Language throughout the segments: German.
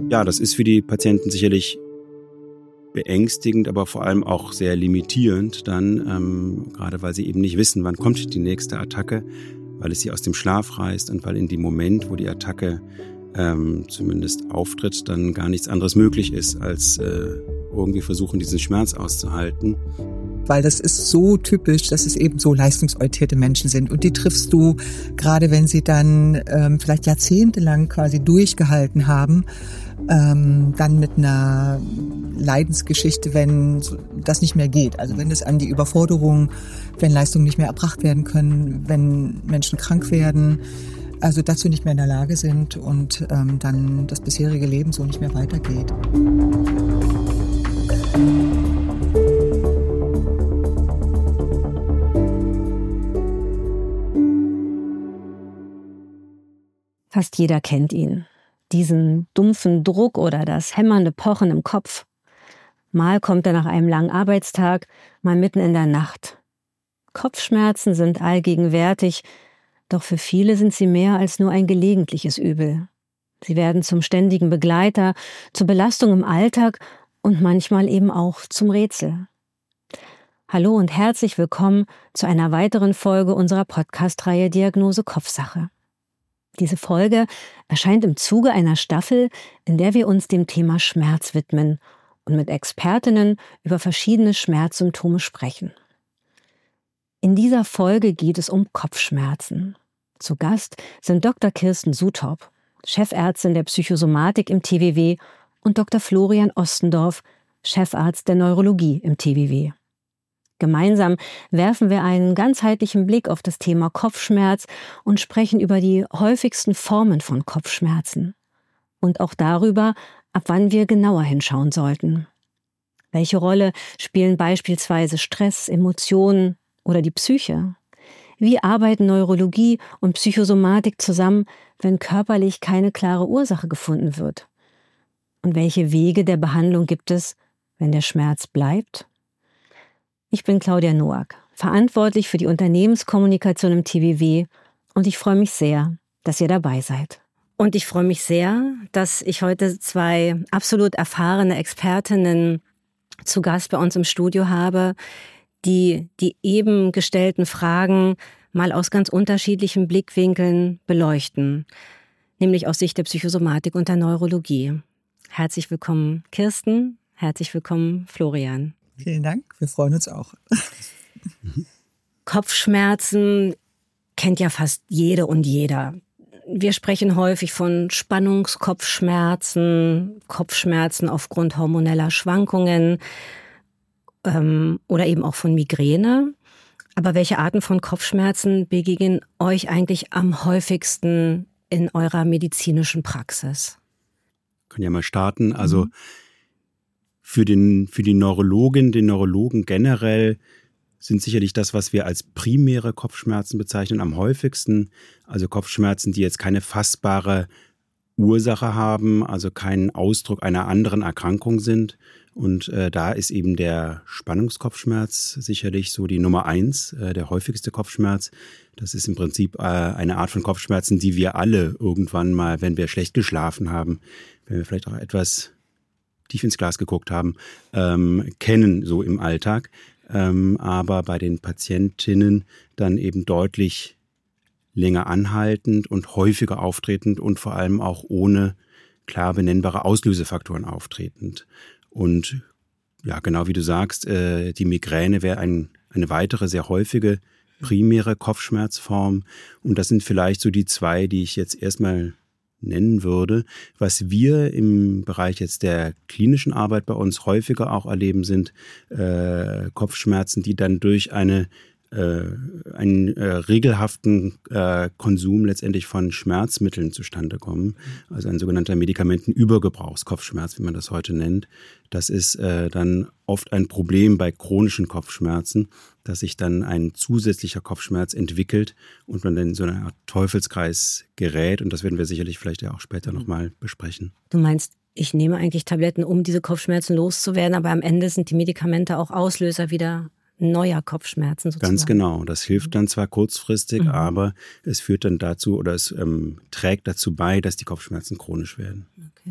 Ja, das ist für die Patienten sicherlich beängstigend, aber vor allem auch sehr limitierend dann, gerade weil sie eben nicht wissen, wann kommt die nächste Attacke, weil es sie aus dem Schlaf reißt und weil in dem Moment, wo die Attacke zumindest auftritt, dann gar nichts anderes möglich ist, als irgendwie versuchen, diesen Schmerz auszuhalten. Weil das ist so typisch, dass es eben so leistungsorientierte Menschen sind. Und die triffst du, gerade wenn sie dann vielleicht jahrzehntelang quasi durchgehalten haben, dann mit einer Leidensgeschichte, wenn das nicht mehr geht. Also wenn es an die Überforderung, wenn Leistungen nicht mehr erbracht werden können, wenn Menschen krank werden, also dazu nicht mehr in der Lage sind und dann das bisherige Leben so nicht mehr weitergeht. Fast jeder kennt ihn. Diesen dumpfen Druck oder das hämmernde Pochen im Kopf. Mal kommt er nach einem langen Arbeitstag, mal mitten in der Nacht. Kopfschmerzen sind allgegenwärtig, doch für viele sind sie mehr als nur ein gelegentliches Übel. Sie werden zum ständigen Begleiter, zur Belastung im Alltag und manchmal eben auch zum Rätsel. Hallo und herzlich willkommen zu einer weiteren Folge unserer Podcast-Reihe Diagnose Kopfsache. Diese Folge erscheint im Zuge einer Staffel, in der wir uns dem Thema Schmerz widmen und mit Expertinnen über verschiedene Schmerzsymptome sprechen. In dieser Folge geht es um Kopfschmerzen. Zu Gast sind Dr. Kirsten Sutop, Chefärztin der Psychosomatik im TWW, und Dr. Florian Ostendorf, Chefarzt der Neurologie im TWW. Gemeinsam werfen wir einen ganzheitlichen Blick auf das Thema Kopfschmerz und sprechen über die häufigsten Formen von Kopfschmerzen. Und auch darüber, ab wann wir genauer hinschauen sollten. Welche Rolle spielen beispielsweise Stress, Emotionen oder die Psyche? Wie arbeiten Neurologie und Psychosomatik zusammen, wenn körperlich keine klare Ursache gefunden wird? Und welche Wege der Behandlung gibt es, wenn der Schmerz bleibt? Ich bin Claudia Noack, verantwortlich für die Unternehmenskommunikation im TWW, und ich freue mich sehr, dass ihr dabei seid. Und ich freue mich sehr, dass ich heute zwei absolut erfahrene Expertinnen zu Gast bei uns im Studio habe, die eben gestellten Fragen mal aus ganz unterschiedlichen Blickwinkeln beleuchten, nämlich aus Sicht der Psychosomatik und der Neurologie. Herzlich willkommen, Kirsten. Herzlich willkommen, Florian. Vielen Dank, wir freuen uns auch. Kopfschmerzen kennt ja fast jede und jeder. Wir sprechen häufig von Spannungskopfschmerzen, Kopfschmerzen aufgrund hormoneller Schwankungen oder eben auch von Migräne. Aber welche Arten von Kopfschmerzen begegnen euch eigentlich am häufigsten in eurer medizinischen Praxis? Können ja mal starten. Also für die Neurologin, den Neurologen generell sind sicherlich das, was wir als primäre Kopfschmerzen bezeichnen, am häufigsten. Also Kopfschmerzen, die jetzt keine fassbare Ursache haben, also keinen Ausdruck einer anderen Erkrankung sind. Und da ist eben der Spannungskopfschmerz sicherlich so die Nummer 1, der häufigste Kopfschmerz. Das ist im Prinzip eine Art von Kopfschmerzen, die wir alle irgendwann mal, wenn wir schlecht geschlafen haben, wenn wir vielleicht auch etwas tief ins Glas geguckt haben, kennen so im Alltag. Aber bei den Patientinnen dann eben deutlich länger anhaltend und häufiger auftretend und vor allem auch ohne klar benennbare Auslösefaktoren auftretend. Und ja, genau wie du sagst, die Migräne wäre eine weitere sehr häufige primäre Kopfschmerzform. Und das sind vielleicht so die zwei, die ich jetzt erstmal nennen würde. Was wir im Bereich jetzt der klinischen Arbeit bei uns häufiger auch erleben, sind Kopfschmerzen, die dann durch einen regelhaften Konsum letztendlich von Schmerzmitteln zustande kommen. Also ein sogenannter Medikamentenübergebrauchskopfschmerz, wie man das heute nennt. Das ist dann oft ein Problem bei chronischen Kopfschmerzen, dass sich dann ein zusätzlicher Kopfschmerz entwickelt und man dann in so eine Art Teufelskreis gerät. Und das werden wir sicherlich vielleicht ja auch später nochmal besprechen. Du meinst, ich nehme eigentlich Tabletten, um diese Kopfschmerzen loszuwerden, aber am Ende sind die Medikamente auch Auslöser wieder neuer Kopfschmerzen sozusagen. Ganz genau. Das hilft dann zwar kurzfristig, aber es führt dann dazu oder es trägt dazu bei, dass die Kopfschmerzen chronisch werden. Okay.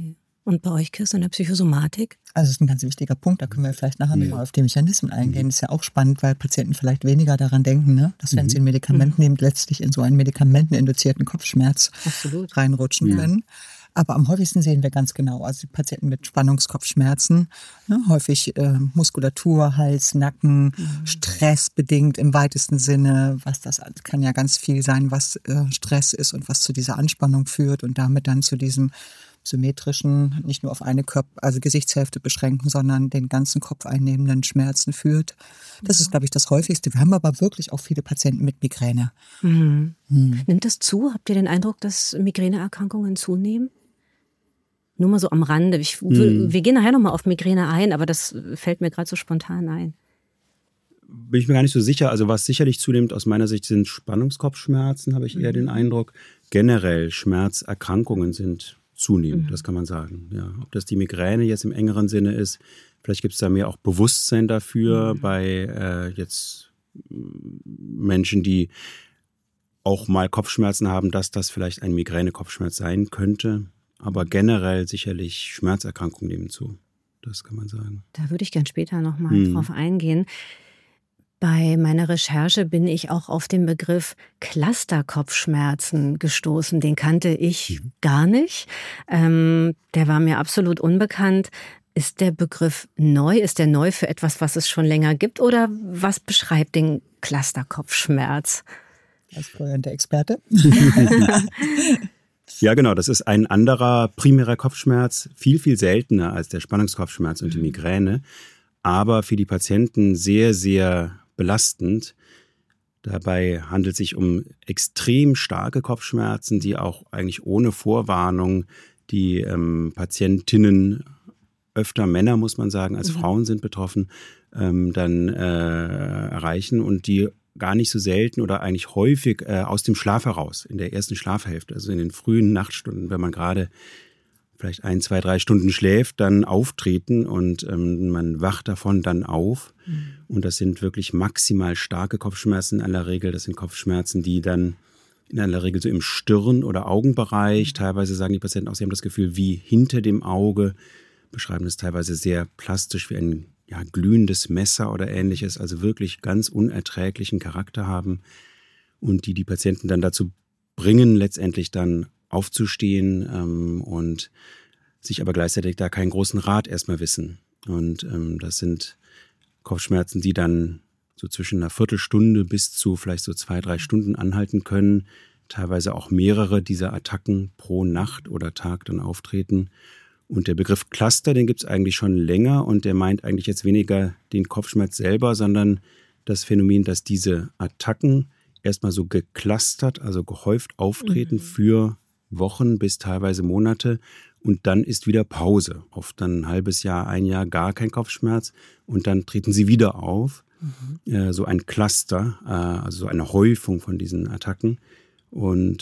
Und bei euch, Kirsten, in der Psychosomatik? Also das ist ein ganz wichtiger Punkt, da können wir vielleicht nachher nochmal auf die Mechanismen eingehen. Das ist ja auch spannend, weil Patienten vielleicht weniger daran denken, ne? Dass wenn sie ein Medikament nehmen, letztlich in so einen medikamenteninduzierten Kopfschmerz reinrutschen können. Aber am häufigsten sehen wir ganz genau, also die Patienten mit Spannungskopfschmerzen, ne, häufig Muskulatur, Hals, Nacken, stressbedingt im weitesten Sinne, was das kann ja ganz viel sein, was Stress ist und was zu dieser Anspannung führt und damit dann zu diesem symmetrischen, nicht nur auf eine also Gesichtshälfte beschränken, sondern den ganzen Kopf einnehmenden Schmerzen führt. Das ist, glaube ich, das häufigste. Wir haben aber wirklich auch viele Patienten mit Migräne. Nimmt das zu? Habt ihr den Eindruck, dass Migräneerkrankungen zunehmen? Nur mal so am Rande. Wir gehen nachher nochmal auf Migräne ein, aber das fällt mir gerade so spontan ein. Bin ich mir gar nicht so sicher. Also was sicherlich zunimmt aus meiner Sicht sind Spannungskopfschmerzen, habe ich eher den Eindruck. Generell Schmerzerkrankungen sind zunehmend, das kann man sagen. Ja, ob das die Migräne jetzt im engeren Sinne ist, vielleicht gibt es da mehr auch Bewusstsein dafür bei jetzt Menschen, die auch mal Kopfschmerzen haben, dass das vielleicht ein Migräne-Kopfschmerz sein könnte. Aber generell sicherlich Schmerzerkrankungen nehmen zu. Das kann man sagen. Da würde ich gern später nochmal drauf eingehen. Bei meiner Recherche bin ich auch auf den Begriff Clusterkopfschmerzen gestoßen. Den kannte ich gar nicht. Der war mir absolut unbekannt. Ist der Begriff neu? Ist der neu für etwas, was es schon länger gibt? Oder was beschreibt den Clusterkopfschmerz? Als vorher der Experte. Ja, genau. Das ist ein anderer primärer Kopfschmerz, viel, viel seltener als der Spannungskopfschmerz und die Migräne, aber für die Patienten sehr, sehr belastend. Dabei handelt es sich um extrem starke Kopfschmerzen, die auch eigentlich ohne Vorwarnung die Patientinnen, öfter Männer, muss man sagen, als Frauen sind betroffen, dann erreichen und die gar nicht so selten oder eigentlich häufig aus dem Schlaf heraus, in der ersten Schlafhälfte, also in den frühen Nachtstunden, wenn man gerade vielleicht 1, 2, 3 Stunden schläft, dann auftreten und man wacht davon dann auf. Und das sind wirklich maximal starke Kopfschmerzen in aller Regel. Das sind Kopfschmerzen, die dann in aller Regel so im Stirn- oder Augenbereich, teilweise sagen die Patienten auch, sie haben das Gefühl wie hinter dem Auge, beschreiben es teilweise sehr plastisch wie ein glühendes Messer oder ähnliches, also wirklich ganz unerträglichen Charakter haben und die Patienten dann dazu bringen, letztendlich dann aufzustehen und sich aber gleichzeitig da keinen großen Rat erstmal wissen. Und das sind Kopfschmerzen, die dann so zwischen einer Viertelstunde bis zu vielleicht so 2, 3 Stunden anhalten können, teilweise auch mehrere dieser Attacken pro Nacht oder Tag dann auftreten. Und der Begriff Cluster, den gibt es eigentlich schon länger und der meint eigentlich jetzt weniger den Kopfschmerz selber, sondern das Phänomen, dass diese Attacken erstmal so geclustert, also gehäuft auftreten für Wochen bis teilweise Monate und dann ist wieder Pause. Oft dann ein halbes Jahr, ein Jahr gar kein Kopfschmerz und dann treten sie wieder auf. So ein Cluster, also so eine Häufung von diesen Attacken. Und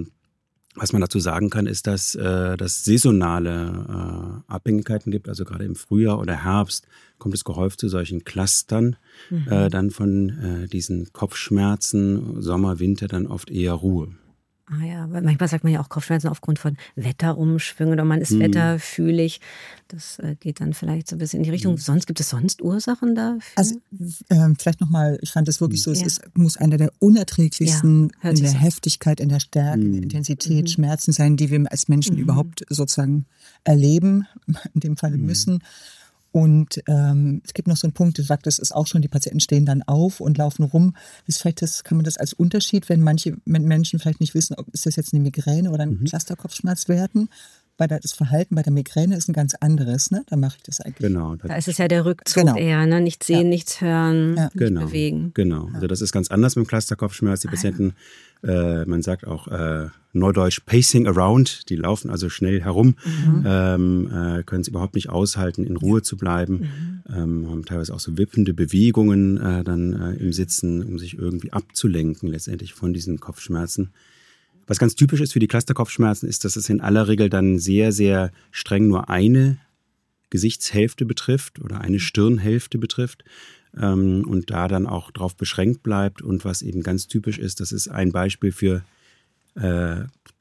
was man dazu sagen kann, ist, dass es saisonale Abhängigkeiten gibt. Also gerade im Frühjahr oder Herbst kommt es gehäuft zu solchen Clustern dann von diesen Kopfschmerzen. Sommer, Winter dann oft eher Ruhe. Ah ja, weil manchmal sagt man ja auch Kopfschmerzen aufgrund von Wetterumschwüngen oder man ist wetterfühlig. Das geht dann vielleicht so ein bisschen in die Richtung. Gibt es sonst Ursachen dafür? Also vielleicht nochmal, ich fand es wirklich so, es muss einer der unerträglichsten in der Heftigkeit, in der Stärke, in der Intensität Schmerzen sein, die wir als Menschen überhaupt sozusagen erleben, in dem Falle müssen. Und es gibt noch so einen Punkt, du sagtest es auch schon, die Patienten stehen dann auf und laufen rum. Kann man das als Unterschied, wenn Menschen vielleicht nicht wissen, ob ist das jetzt eine Migräne oder ein Clusterkopfschmerz werden? Weil das Verhalten bei der Migräne ist ein ganz anderes, ne? Da mache ich das eigentlich. Genau. Da ist es ja der Rückzug eher, ne? Nichts sehen, nichts hören, nicht bewegen. Genau, also das ist ganz anders mit dem Clusterkopfschmerz. Die Patienten, man sagt auch neudeutsch pacing around, die laufen also schnell herum, können es überhaupt nicht aushalten, in Ruhe zu bleiben, haben teilweise auch so wippende Bewegungen dann im Sitzen, um sich irgendwie abzulenken letztendlich von diesen Kopfschmerzen. Was ganz typisch ist für die Clusterkopfschmerzen, ist, dass es in aller Regel dann sehr, sehr streng nur eine Gesichtshälfte betrifft oder eine Stirnhälfte betrifft und da dann auch drauf beschränkt bleibt. Und was eben ganz typisch ist, das ist ein Beispiel für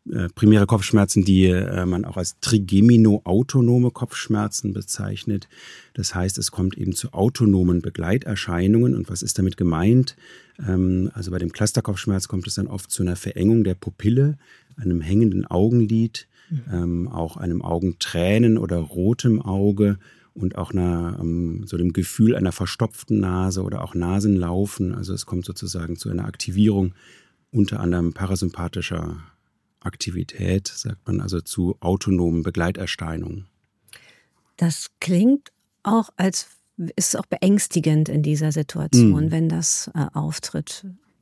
primäre Kopfschmerzen, die man auch als trigemino-autonome Kopfschmerzen bezeichnet. Das heißt, es kommt eben zu autonomen Begleiterscheinungen. Und was ist damit gemeint? Also bei dem Clusterkopfschmerz kommt es dann oft zu einer Verengung der Pupille, einem hängenden Augenlid, auch einem Augentränen oder rotem Auge und auch so dem Gefühl einer verstopften Nase oder auch Nasenlaufen. Also es kommt sozusagen zu einer Aktivierung unter anderem parasympathischer Aktivität, sagt man, also zu autonomen Begleiterscheinungen. Das klingt auch ist auch beängstigend in dieser Situation, wenn das auftritt.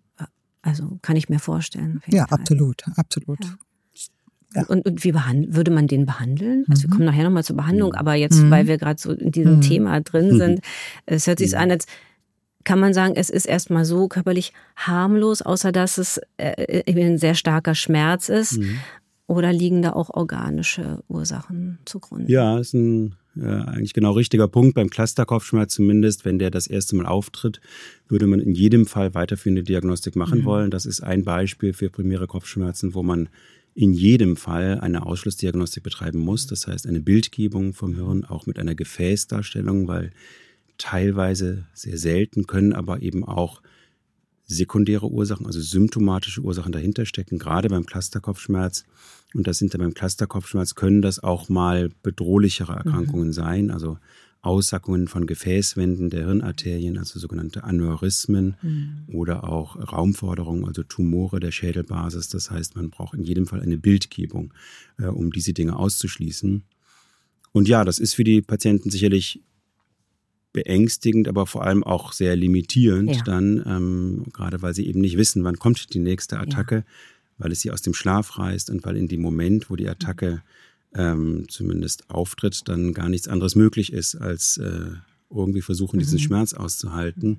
Also kann ich mir vorstellen. Ja, absolut. Ja. Ja. Und wie würde man den behandeln? Also wir kommen nachher nochmal zur Behandlung, aber jetzt, weil wir gerade so in diesem Thema drin sind, es hört sich an, als kann man sagen, es ist erstmal so körperlich harmlos, außer dass es ein sehr starker Schmerz ist. Oder liegen da auch organische Ursachen zugrunde? Ja, ist ein eigentlich genau richtiger Punkt. Beim Clusterkopfschmerz zumindest, wenn der das erste Mal auftritt, würde man in jedem Fall weiterführende Diagnostik machen wollen. Das ist ein Beispiel für primäre Kopfschmerzen, wo man in jedem Fall eine Ausschlussdiagnostik betreiben muss. Das heißt eine Bildgebung vom Hirn, auch mit einer Gefäßdarstellung, weil teilweise sehr selten können aber eben auch sekundäre Ursachen, also symptomatische Ursachen dahinter stecken, gerade beim Clusterkopfschmerz. Und das sind dann beim Clusterkopfschmerz können das auch mal bedrohlichere Erkrankungen sein, also Aussackungen von Gefäßwänden der Hirnarterien, also sogenannte Aneurysmen oder auch Raumforderungen, also Tumore der Schädelbasis. Das heißt, man braucht in jedem Fall eine Bildgebung, um diese Dinge auszuschließen. Und ja, das ist für die Patienten sicherlich beängstigend, aber vor allem auch sehr limitierend dann, gerade weil sie eben nicht wissen, wann kommt die nächste Attacke, weil es sie aus dem Schlaf reißt und weil in dem Moment, wo die Attacke zumindest auftritt, dann gar nichts anderes möglich ist, als irgendwie versuchen, diesen Schmerz auszuhalten.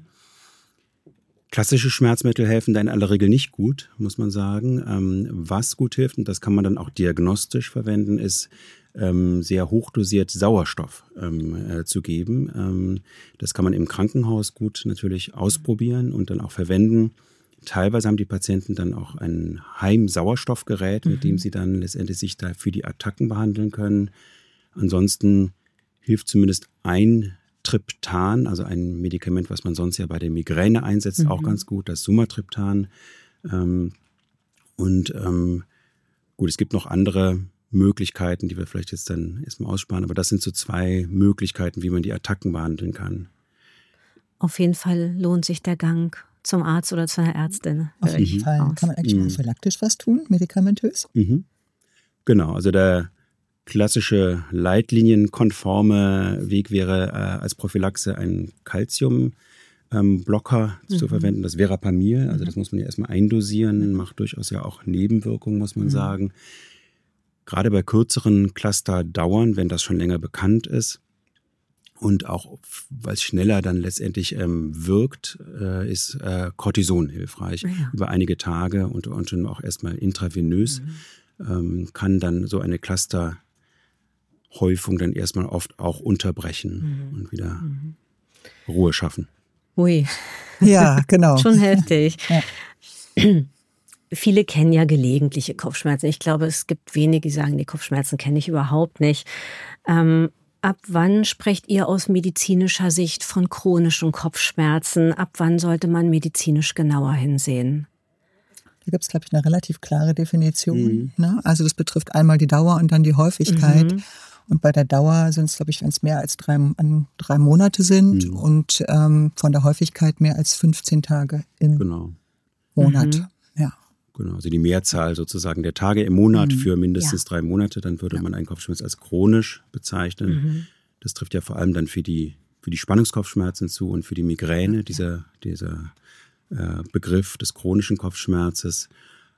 Klassische Schmerzmittel helfen da in aller Regel nicht gut, muss man sagen. Was gut hilft, und das kann man dann auch diagnostisch verwenden, ist sehr hochdosiert Sauerstoff zu geben. Das kann man im Krankenhaus gut natürlich ausprobieren und dann auch verwenden. Teilweise haben die Patienten dann auch ein Heimsauerstoffgerät, mit dem sie dann letztendlich sich da für die Attacken behandeln können. Ansonsten hilft zumindest ein Triptan, also ein Medikament, was man sonst ja bei der Migräne einsetzt, auch ganz gut, das Sumatriptan. Gut, es gibt noch andere Möglichkeiten, die wir vielleicht jetzt dann erstmal aussparen, aber das sind so 2 Möglichkeiten, wie man die Attacken behandeln kann. Auf jeden Fall lohnt sich der Gang zum Arzt oder zu einer Ärztin. Auf jeden Fall. Kann man eigentlich prophylaktisch was tun, medikamentös? Genau, also der klassische leitlinienkonforme Weg wäre als Prophylaxe ein Calciumblocker zu verwenden, das Verapamil. Also das muss man ja erstmal eindosieren, macht durchaus ja auch Nebenwirkungen, muss man sagen. Gerade bei kürzeren Clusterdauern, wenn das schon länger bekannt ist und auch, weil es schneller dann letztendlich wirkt, ist Cortison hilfreich. Über einige Tage und dann auch erstmal intravenös kann dann so eine Clusterhäufung dann erstmal oft auch unterbrechen und wieder Ruhe schaffen. Ui. Ja, genau. Schon heftig. Ja. Viele kennen ja gelegentliche Kopfschmerzen. Ich glaube, es gibt wenige, die sagen, die Kopfschmerzen kenne ich überhaupt nicht. Ab wann sprecht ihr aus medizinischer Sicht von chronischen Kopfschmerzen? Ab wann sollte man medizinisch genauer hinsehen? Da gibt es, glaube ich, eine relativ klare Definition. Ne? Also das betrifft einmal die Dauer und dann die Häufigkeit. Und bei der Dauer sind es, glaube ich, wenn es mehr als 3 Monate sind und von der Häufigkeit mehr als 15 Tage im Monat. Ja. Genau, also die Mehrzahl sozusagen der Tage im Monat für mindestens 3 Monate, dann würde man einen Kopfschmerz als chronisch bezeichnen. Das trifft ja vor allem dann für die Spannungskopfschmerzen zu und für die Migräne, dieser Begriff des chronischen Kopfschmerzes.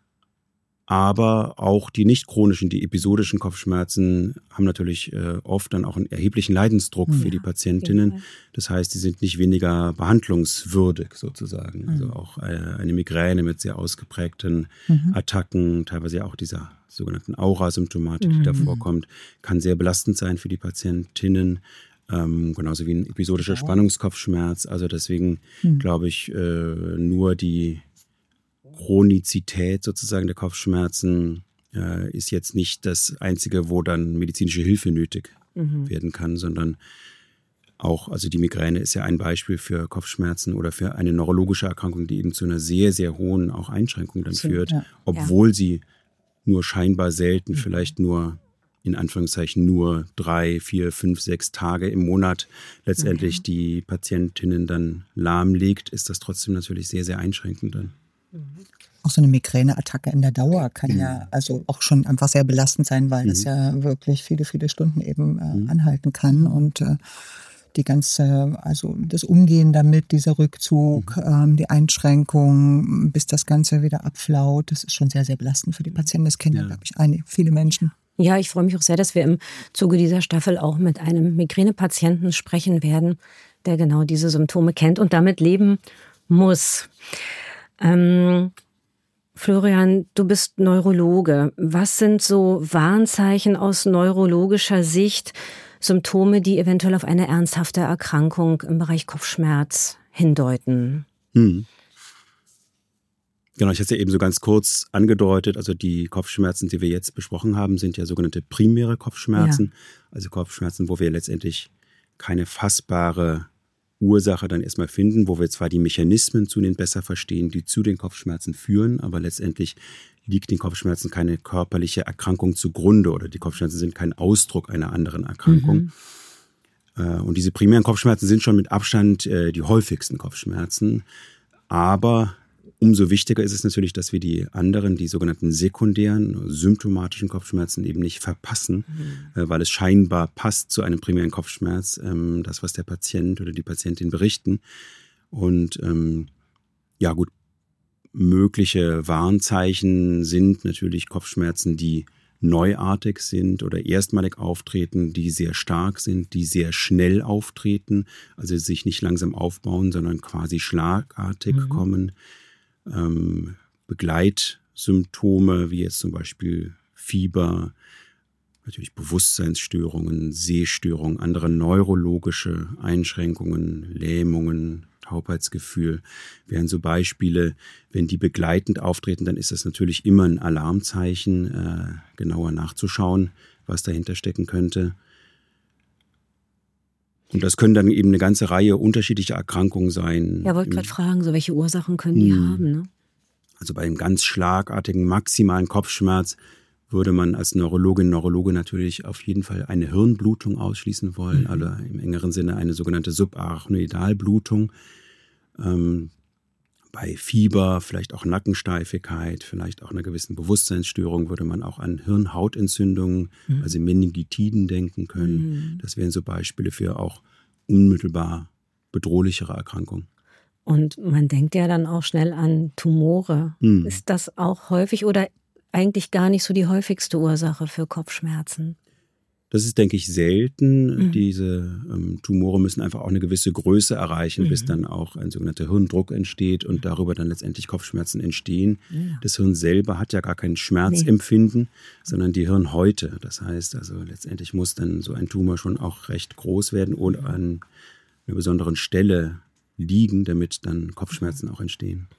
Aber auch die nicht chronischen, die episodischen Kopfschmerzen haben natürlich oft dann auch einen erheblichen Leidensdruck für die Patientinnen. Das heißt, die sind nicht weniger behandlungswürdig sozusagen. Also auch eine Migräne mit sehr ausgeprägten Attacken, teilweise ja auch dieser sogenannten Aura-Symptomatik, die da vorkommt, kann sehr belastend sein für die Patientinnen. Genauso wie ein episodischer Spannungskopfschmerz. Also deswegen glaube ich, nur die Chronizität sozusagen der Kopfschmerzen ist jetzt nicht das Einzige, wo dann medizinische Hilfe nötig werden kann, sondern auch, also die Migräne ist ja ein Beispiel für Kopfschmerzen oder für eine neurologische Erkrankung, die eben zu einer sehr, sehr hohen auch Einschränkung dann führt, obwohl sie nur scheinbar selten, vielleicht nur in Anführungszeichen nur 3, 4, 5, 6 Tage im Monat letztendlich die Patientinnen dann lahmlegt, ist das trotzdem natürlich sehr, sehr einschränkend dann. Auch so eine Migräneattacke in der Dauer kann ja also auch schon einfach sehr belastend sein, weil das ja wirklich viele, viele Stunden eben anhalten kann und die ganze, also das Umgehen damit, dieser Rückzug, die Einschränkung, bis das Ganze wieder abflaut, das ist schon sehr, sehr belastend für die Patienten. Das kennen ja, glaube ich, viele Menschen. Ja, ich freue mich auch sehr, dass wir im Zuge dieser Staffel auch mit einem Migränepatienten sprechen werden, der genau diese Symptome kennt und damit leben muss. Florian, du bist Neurologe. Was sind so Warnzeichen aus neurologischer Sicht, Symptome, die eventuell auf eine ernsthafte Erkrankung im Bereich Kopfschmerz hindeuten? Genau, ich hatte es ja eben so ganz kurz angedeutet. Also die Kopfschmerzen, die wir jetzt besprochen haben, sind ja sogenannte primäre Kopfschmerzen. Ja. Also Kopfschmerzen, wo wir letztendlich keine fassbare Ursache dann erstmal finden, wo wir zwar die Mechanismen zunehmend besser verstehen, die zu den Kopfschmerzen führen, aber letztendlich liegt den Kopfschmerzen keine körperliche Erkrankung zugrunde oder die Kopfschmerzen sind kein Ausdruck einer anderen Erkrankung. Und diese primären Kopfschmerzen sind schon mit Abstand die häufigsten Kopfschmerzen. Aber umso wichtiger ist es natürlich, dass wir die anderen, die sogenannten sekundären, symptomatischen Kopfschmerzen eben nicht verpassen, weil es scheinbar passt zu einem primären Kopfschmerz, das, was der Patient oder die Patientin berichten. Und ja gut, mögliche Warnzeichen sind natürlich Kopfschmerzen, die neuartig sind oder erstmalig auftreten, die sehr stark sind, die sehr schnell auftreten, also sich nicht langsam aufbauen, sondern quasi schlagartig kommen. Begleitsymptome wie jetzt zum Beispiel Fieber, natürlich Bewusstseinsstörungen, Sehstörungen, andere neurologische Einschränkungen, Lähmungen, Taubheitsgefühl wären so Beispiele. Wenn die begleitend auftreten, dann ist das natürlich immer ein Alarmzeichen, genauer nachzuschauen, was dahinter stecken könnte. Und das können dann eben eine ganze Reihe unterschiedlicher Erkrankungen sein. Ja, wollte gerade fragen, so welche Ursachen können die haben, ne? Also bei einem ganz schlagartigen, maximalen Kopfschmerz würde man als Neurologin, Neurologe natürlich auf jeden Fall eine Hirnblutung ausschließen wollen, also im engeren Sinne eine sogenannte Subarachnoidalblutung. Bei Fieber, vielleicht auch Nackensteifigkeit, vielleicht auch einer gewissen Bewusstseinsstörung würde man auch an Hirnhautentzündungen, also Meningitiden denken können. Das wären so Beispiele für auch unmittelbar bedrohlichere Erkrankungen. Und man denkt ja dann auch schnell an Tumore. Ist das auch häufig oder eigentlich gar nicht so die häufigste Ursache für Kopfschmerzen? Das ist, denke ich, selten. Diese Tumore müssen einfach auch eine gewisse Größe erreichen, bis dann auch ein sogenannter Hirndruck entsteht und darüber dann letztendlich Kopfschmerzen entstehen. Ja. Das Hirn selber hat ja gar kein Schmerzempfinden, sondern die Hirnhäute. Das heißt, also letztendlich muss dann so ein Tumor schon auch recht groß werden oder an einer besonderen Stelle liegen, damit dann Kopfschmerzen auch entstehen.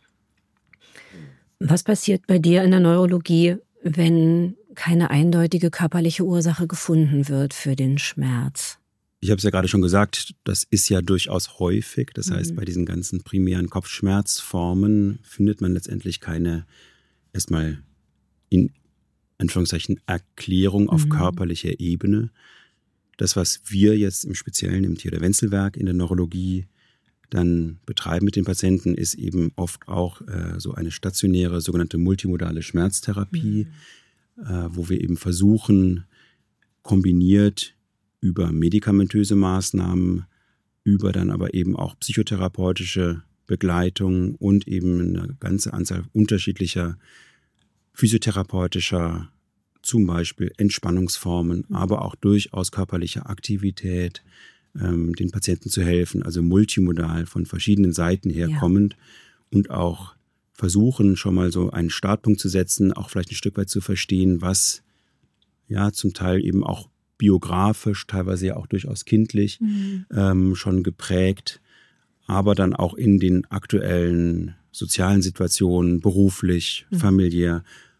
Was passiert bei dir in der Neurologie, wenn keine eindeutige körperliche Ursache gefunden wird für den Schmerz? Ich habe es ja gerade schon gesagt, das ist ja durchaus häufig. Das heißt, bei diesen ganzen primären Kopfschmerzformen findet man letztendlich keine, erstmal in Anführungszeichen, Erklärung auf körperlicher Ebene. Das, was wir jetzt im Speziellen im Thiele-Wenzel-Werk in der Neurologie dann betreiben mit den Patienten, ist eben oft auch so eine stationäre, sogenannte multimodale Schmerztherapie, wo wir eben versuchen, kombiniert über medikamentöse Maßnahmen, über dann aber eben auch psychotherapeutische Begleitung und eben eine ganze Anzahl unterschiedlicher physiotherapeutischer, zum Beispiel Entspannungsformen, aber auch durchaus körperlicher Aktivität, den Patienten zu helfen, also multimodal von verschiedenen Seiten her kommend und auch versuchen, schon mal so einen Startpunkt zu setzen, auch vielleicht ein Stück weit zu verstehen, was ja zum Teil eben auch biografisch, teilweise ja auch durchaus kindlich schon geprägt, aber dann auch in den aktuellen sozialen Situationen, beruflich, familiär,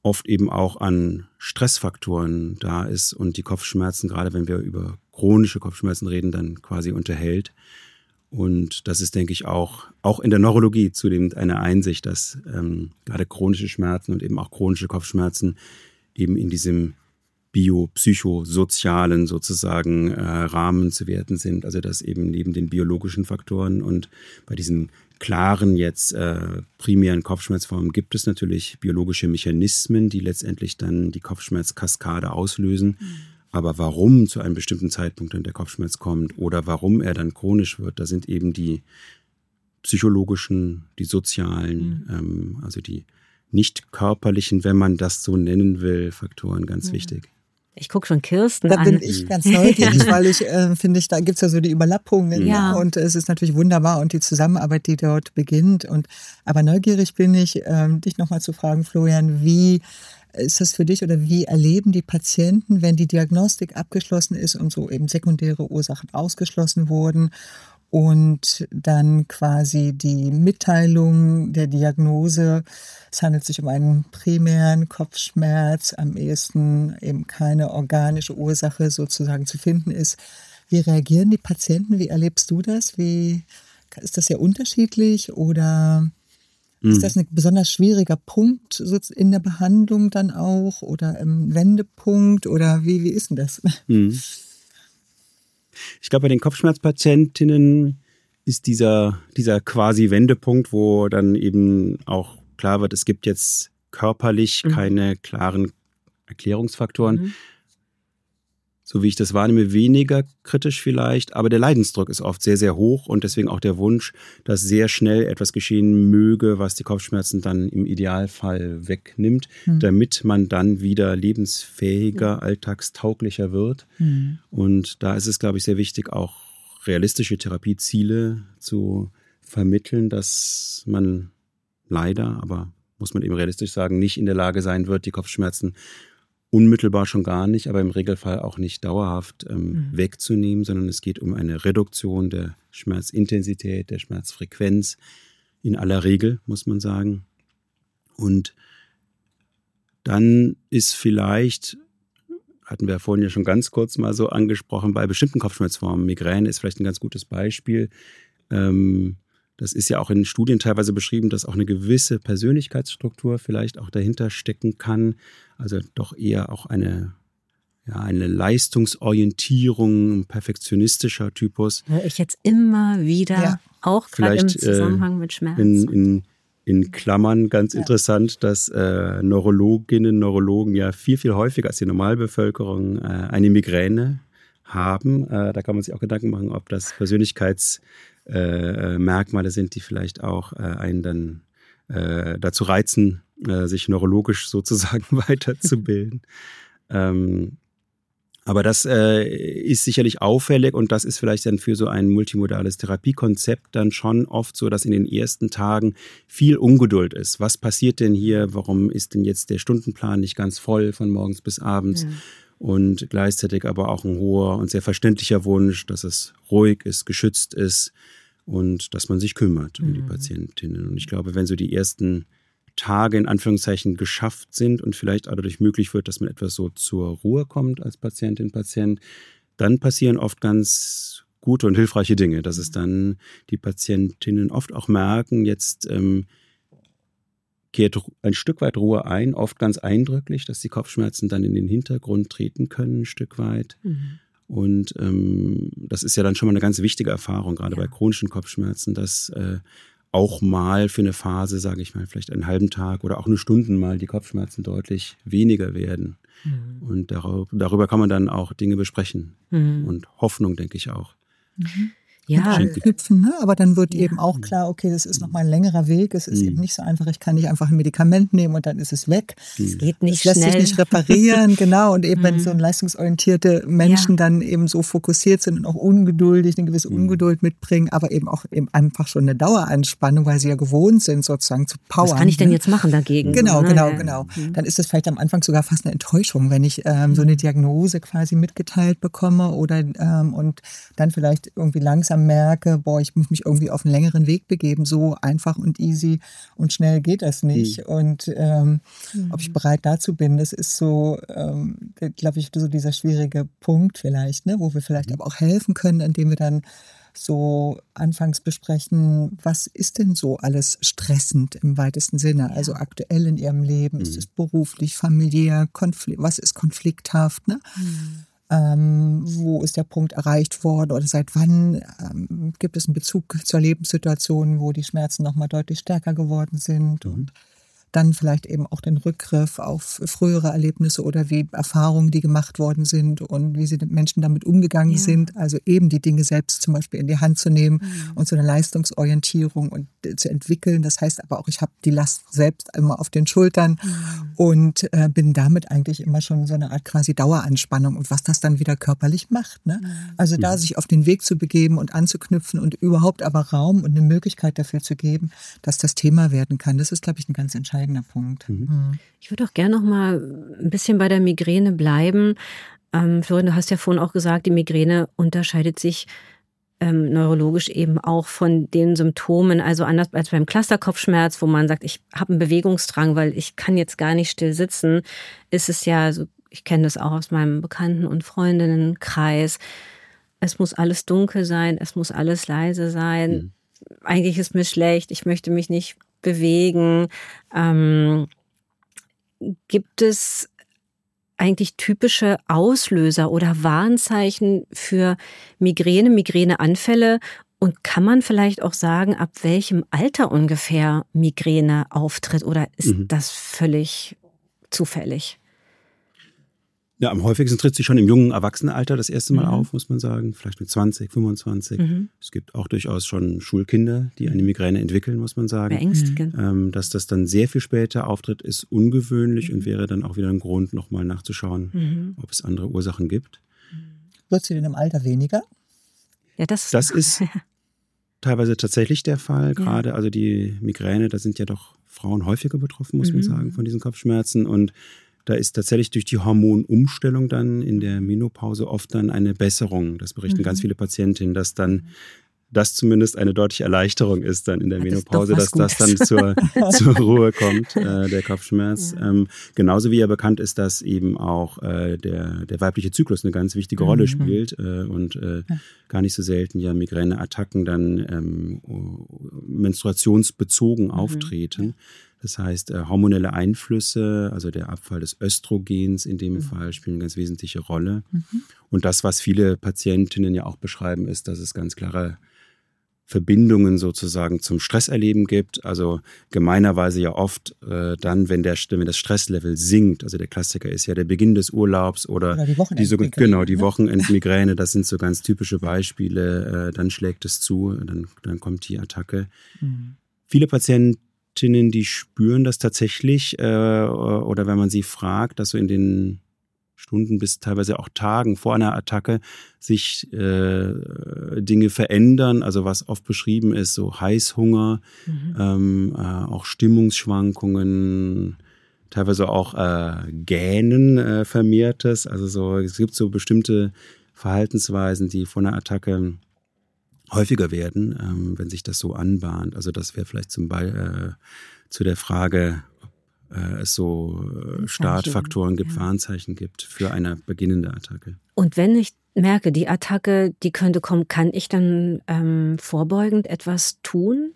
oft eben auch an Stressfaktoren da ist und die Kopfschmerzen, gerade wenn wir über chronische Kopfschmerzen reden, dann quasi unterhält. Und das ist, denke ich, auch in der Neurologie zunehmend eine Einsicht, dass gerade chronische Schmerzen und eben auch chronische Kopfschmerzen eben in diesem biopsychosozialen sozusagen Rahmen zu werten sind. Also dass eben neben den biologischen Faktoren und bei diesen klaren jetzt primären Kopfschmerzformen gibt es natürlich biologische Mechanismen, die letztendlich dann die Kopfschmerzkaskade auslösen. Aber warum zu einem bestimmten Zeitpunkt dann der Kopfschmerz kommt oder warum er dann chronisch wird, da sind eben die psychologischen, die sozialen, also die nicht körperlichen, wenn man das so nennen will, Faktoren ganz wichtig. Ich gucke schon Kirsten an. Da bin an. ich ganz neugierig, weil ich finde, da gibt es ja so die Überlappungen. Ja. Und es ist natürlich wunderbar und die Zusammenarbeit, die dort beginnt. Aber neugierig bin ich, dich nochmal zu fragen, Florian, wie ist das für dich oder wie erleben die Patienten, wenn die Diagnostik abgeschlossen ist und so eben sekundäre Ursachen ausgeschlossen wurden und dann quasi die Mitteilung der Diagnose, es handelt sich um einen primären Kopfschmerz, am ehesten eben keine organische Ursache sozusagen zu finden ist. Wie reagieren die Patienten? Wie erlebst du das? Ist das sehr unterschiedlich oder ist das ein besonders schwieriger Punkt in der Behandlung dann auch oder im Wendepunkt oder wie ist denn das? Ich glaube, bei den Kopfschmerzpatientinnen ist dieser quasi Wendepunkt, wo dann eben auch klar wird, es gibt jetzt körperlich keine klaren Erklärungsfaktoren. So wie ich das wahrnehme, weniger kritisch vielleicht, aber der Leidensdruck ist oft sehr, sehr hoch und deswegen auch der Wunsch, dass sehr schnell etwas geschehen möge, was die Kopfschmerzen dann im Idealfall wegnimmt, damit man dann wieder lebensfähiger, alltagstauglicher wird. Und da ist es, glaube ich, sehr wichtig, auch realistische Therapieziele zu vermitteln, dass man leider, aber muss man eben realistisch sagen, nicht in der Lage sein wird, die Kopfschmerzen unmittelbar schon gar nicht, aber im Regelfall auch nicht dauerhaft wegzunehmen, sondern es geht um eine Reduktion der Schmerzintensität, der Schmerzfrequenz in aller Regel, muss man sagen. Und dann ist vielleicht, hatten wir vorhin ja schon ganz kurz mal so angesprochen, bei bestimmten Kopfschmerzformen, Migräne ist vielleicht ein ganz gutes Beispiel. Das ist ja auch in Studien teilweise beschrieben, dass auch eine gewisse Persönlichkeitsstruktur vielleicht auch dahinter stecken kann. Also doch eher auch eine Leistungsorientierung, ein perfektionistischer Typus. Höre ich jetzt immer wieder, auch gerade im Zusammenhang mit Schmerzen. In Klammern ganz interessant, dass Neurologinnen, Neurologen ja viel, viel häufiger als die Normalbevölkerung eine Migräne haben. Da kann man sich auch Gedanken machen, ob das Persönlichkeitsmerkmale sind, die vielleicht auch einen dann dazu reizen, sich neurologisch sozusagen weiterzubilden. Aber das ist sicherlich auffällig und das ist vielleicht dann für so ein multimodales Therapiekonzept dann schon oft so, dass in den ersten Tagen viel Ungeduld ist. Was passiert denn hier? Warum ist denn jetzt der Stundenplan nicht ganz voll von morgens bis abends? Ja. Und gleichzeitig aber auch ein hoher und sehr verständlicher Wunsch, dass es ruhig ist, geschützt ist und dass man sich kümmert um die Patientinnen. Und ich glaube, wenn so die ersten Tage in Anführungszeichen geschafft sind und vielleicht auch dadurch möglich wird, dass man etwas so zur Ruhe kommt als Patientin, Patient, dann passieren oft ganz gute und hilfreiche Dinge, dass es dann die Patientinnen oft auch merken, jetzt kehrt ein Stück weit Ruhe ein, oft ganz eindrücklich, dass die Kopfschmerzen dann in den Hintergrund treten können, ein Stück weit. Und das ist ja dann schon mal eine ganz wichtige Erfahrung, gerade bei chronischen Kopfschmerzen, dass auch mal für eine Phase, sage ich mal, vielleicht einen halben Tag oder auch eine Stunde mal die Kopfschmerzen deutlich weniger werden. Und darüber kann man dann auch Dinge besprechen. Und Hoffnung, denke ich auch. Ja, knüpfen, ne? Aber dann wird eben auch klar, okay, das ist nochmal ein längerer Weg. Es ist eben nicht so einfach, ich kann nicht einfach ein Medikament nehmen und dann ist es weg. Es geht nicht schnell. Es lässt sich nicht reparieren, genau. Und eben, wenn so leistungsorientierte Menschen dann eben so fokussiert sind und auch ungeduldig, eine gewisse Ungeduld mitbringen, aber eben auch eben einfach schon eine Daueranspannung, weil sie ja gewohnt sind, sozusagen zu powern. Was kann ich denn jetzt machen dagegen? Genau. Dann ist es vielleicht am Anfang sogar fast eine Enttäuschung, wenn ich so eine Diagnose quasi mitgeteilt bekomme oder und dann vielleicht irgendwie langsam langsam merke, ich muss mich irgendwie auf einen längeren Weg begeben, so einfach und easy und schnell geht das nicht. Und ob ich bereit dazu bin, das ist so, glaube ich, so dieser schwierige Punkt vielleicht, ne, wo wir vielleicht aber auch helfen können, indem wir dann so anfangs besprechen, was ist denn so alles stressend im weitesten Sinne, also aktuell in ihrem Leben, ist es beruflich, familiär, was ist konflikthaft, ne? Wo ist der Punkt erreicht worden oder seit wann gibt es einen Bezug zur Lebenssituation, wo die Schmerzen nochmal deutlich stärker geworden sind und dann vielleicht eben auch den Rückgriff auf frühere Erlebnisse oder wie Erfahrungen, die gemacht worden sind und wie sie den Menschen damit umgegangen sind. Also eben die Dinge selbst zum Beispiel in die Hand zu nehmen und so eine Leistungsorientierung und zu entwickeln. Das heißt aber auch, ich habe die Last selbst immer auf den Schultern und bin damit eigentlich immer schon so eine Art quasi Daueranspannung und was das dann wieder körperlich macht. Ne? Also da sich auf den Weg zu begeben und anzuknüpfen und überhaupt aber Raum und eine Möglichkeit dafür zu geben, dass das Thema werden kann. Das ist, glaube ich, ein ganz entscheidender Punkt. Ich würde auch gerne noch mal ein bisschen bei der Migräne bleiben. Florian, du hast ja vorhin auch gesagt, die Migräne unterscheidet sich neurologisch eben auch von den Symptomen, also anders als beim Clusterkopfschmerz, wo man sagt, ich habe einen Bewegungsdrang, weil ich kann jetzt gar nicht still sitzen, ist es ja so, ich kenne das auch aus meinem Bekannten- und Freundinnenkreis, es muss alles dunkel sein, es muss alles leise sein, eigentlich ist mir schlecht, ich möchte mich nicht bewegen. Gibt es eigentlich typische Auslöser oder Warnzeichen für Migräneanfälle? Und kann man vielleicht auch sagen, ab welchem Alter ungefähr Migräne auftritt? Oder ist das völlig zufällig? Ja, am häufigsten tritt sie schon im jungen Erwachsenenalter das erste Mal auf, muss man sagen. Vielleicht mit 20, 25. Es gibt auch durchaus schon Schulkinder, die eine Migräne entwickeln, muss man sagen. Beängstigend. Dass das dann sehr viel später auftritt, ist ungewöhnlich und wäre dann auch wieder ein Grund, nochmal nachzuschauen, ob es andere Ursachen gibt. Wird sie denn im Alter weniger? Ja, das ist teilweise tatsächlich der Fall. Gerade also die Migräne, da sind ja doch Frauen häufiger betroffen, muss man sagen, von diesen Kopfschmerzen. Und da ist tatsächlich durch die Hormonumstellung dann in der Menopause oft dann eine Besserung. Das berichten ganz viele Patientinnen, dass dann das zumindest eine deutliche Erleichterung ist dann in der Menopause, dass das dann zur Ruhe kommt, der Kopfschmerz. Genauso wie ja bekannt ist, dass eben auch der weibliche Zyklus eine ganz wichtige Rolle spielt und gar nicht so selten ja Migräneattacken dann menstruationsbezogen auftreten. Das heißt, hormonelle Einflüsse, also der Abfall des Östrogens in dem Fall, spielen eine ganz wesentliche Rolle. Und das, was viele Patientinnen ja auch beschreiben, ist, dass es ganz klare Verbindungen sozusagen zum Stresserleben gibt. Also gemeinerweise ja oft dann, wenn das Stresslevel sinkt. Also der Klassiker ist ja der Beginn des Urlaubs oder die Wochenendmigräne. Die Wochenendmigräne, das sind so ganz typische Beispiele. Dann schlägt es zu, dann kommt die Attacke. Viele Patientinnen, die spüren das tatsächlich oder wenn man sie fragt, dass so in den Stunden bis teilweise auch Tagen vor einer Attacke sich Dinge verändern, also was oft beschrieben ist, so Heißhunger, auch Stimmungsschwankungen, teilweise auch Gähnen vermehrtes, also so, es gibt so bestimmte Verhaltensweisen, die vor einer Attacke häufiger werden, wenn sich das so anbahnt. Also das wäre vielleicht zum Beispiel zu der Frage, ob es so Startfaktoren gibt, Warnzeichen gibt für eine beginnende Attacke. Und wenn ich merke, die Attacke, die könnte kommen, kann ich dann vorbeugend etwas tun?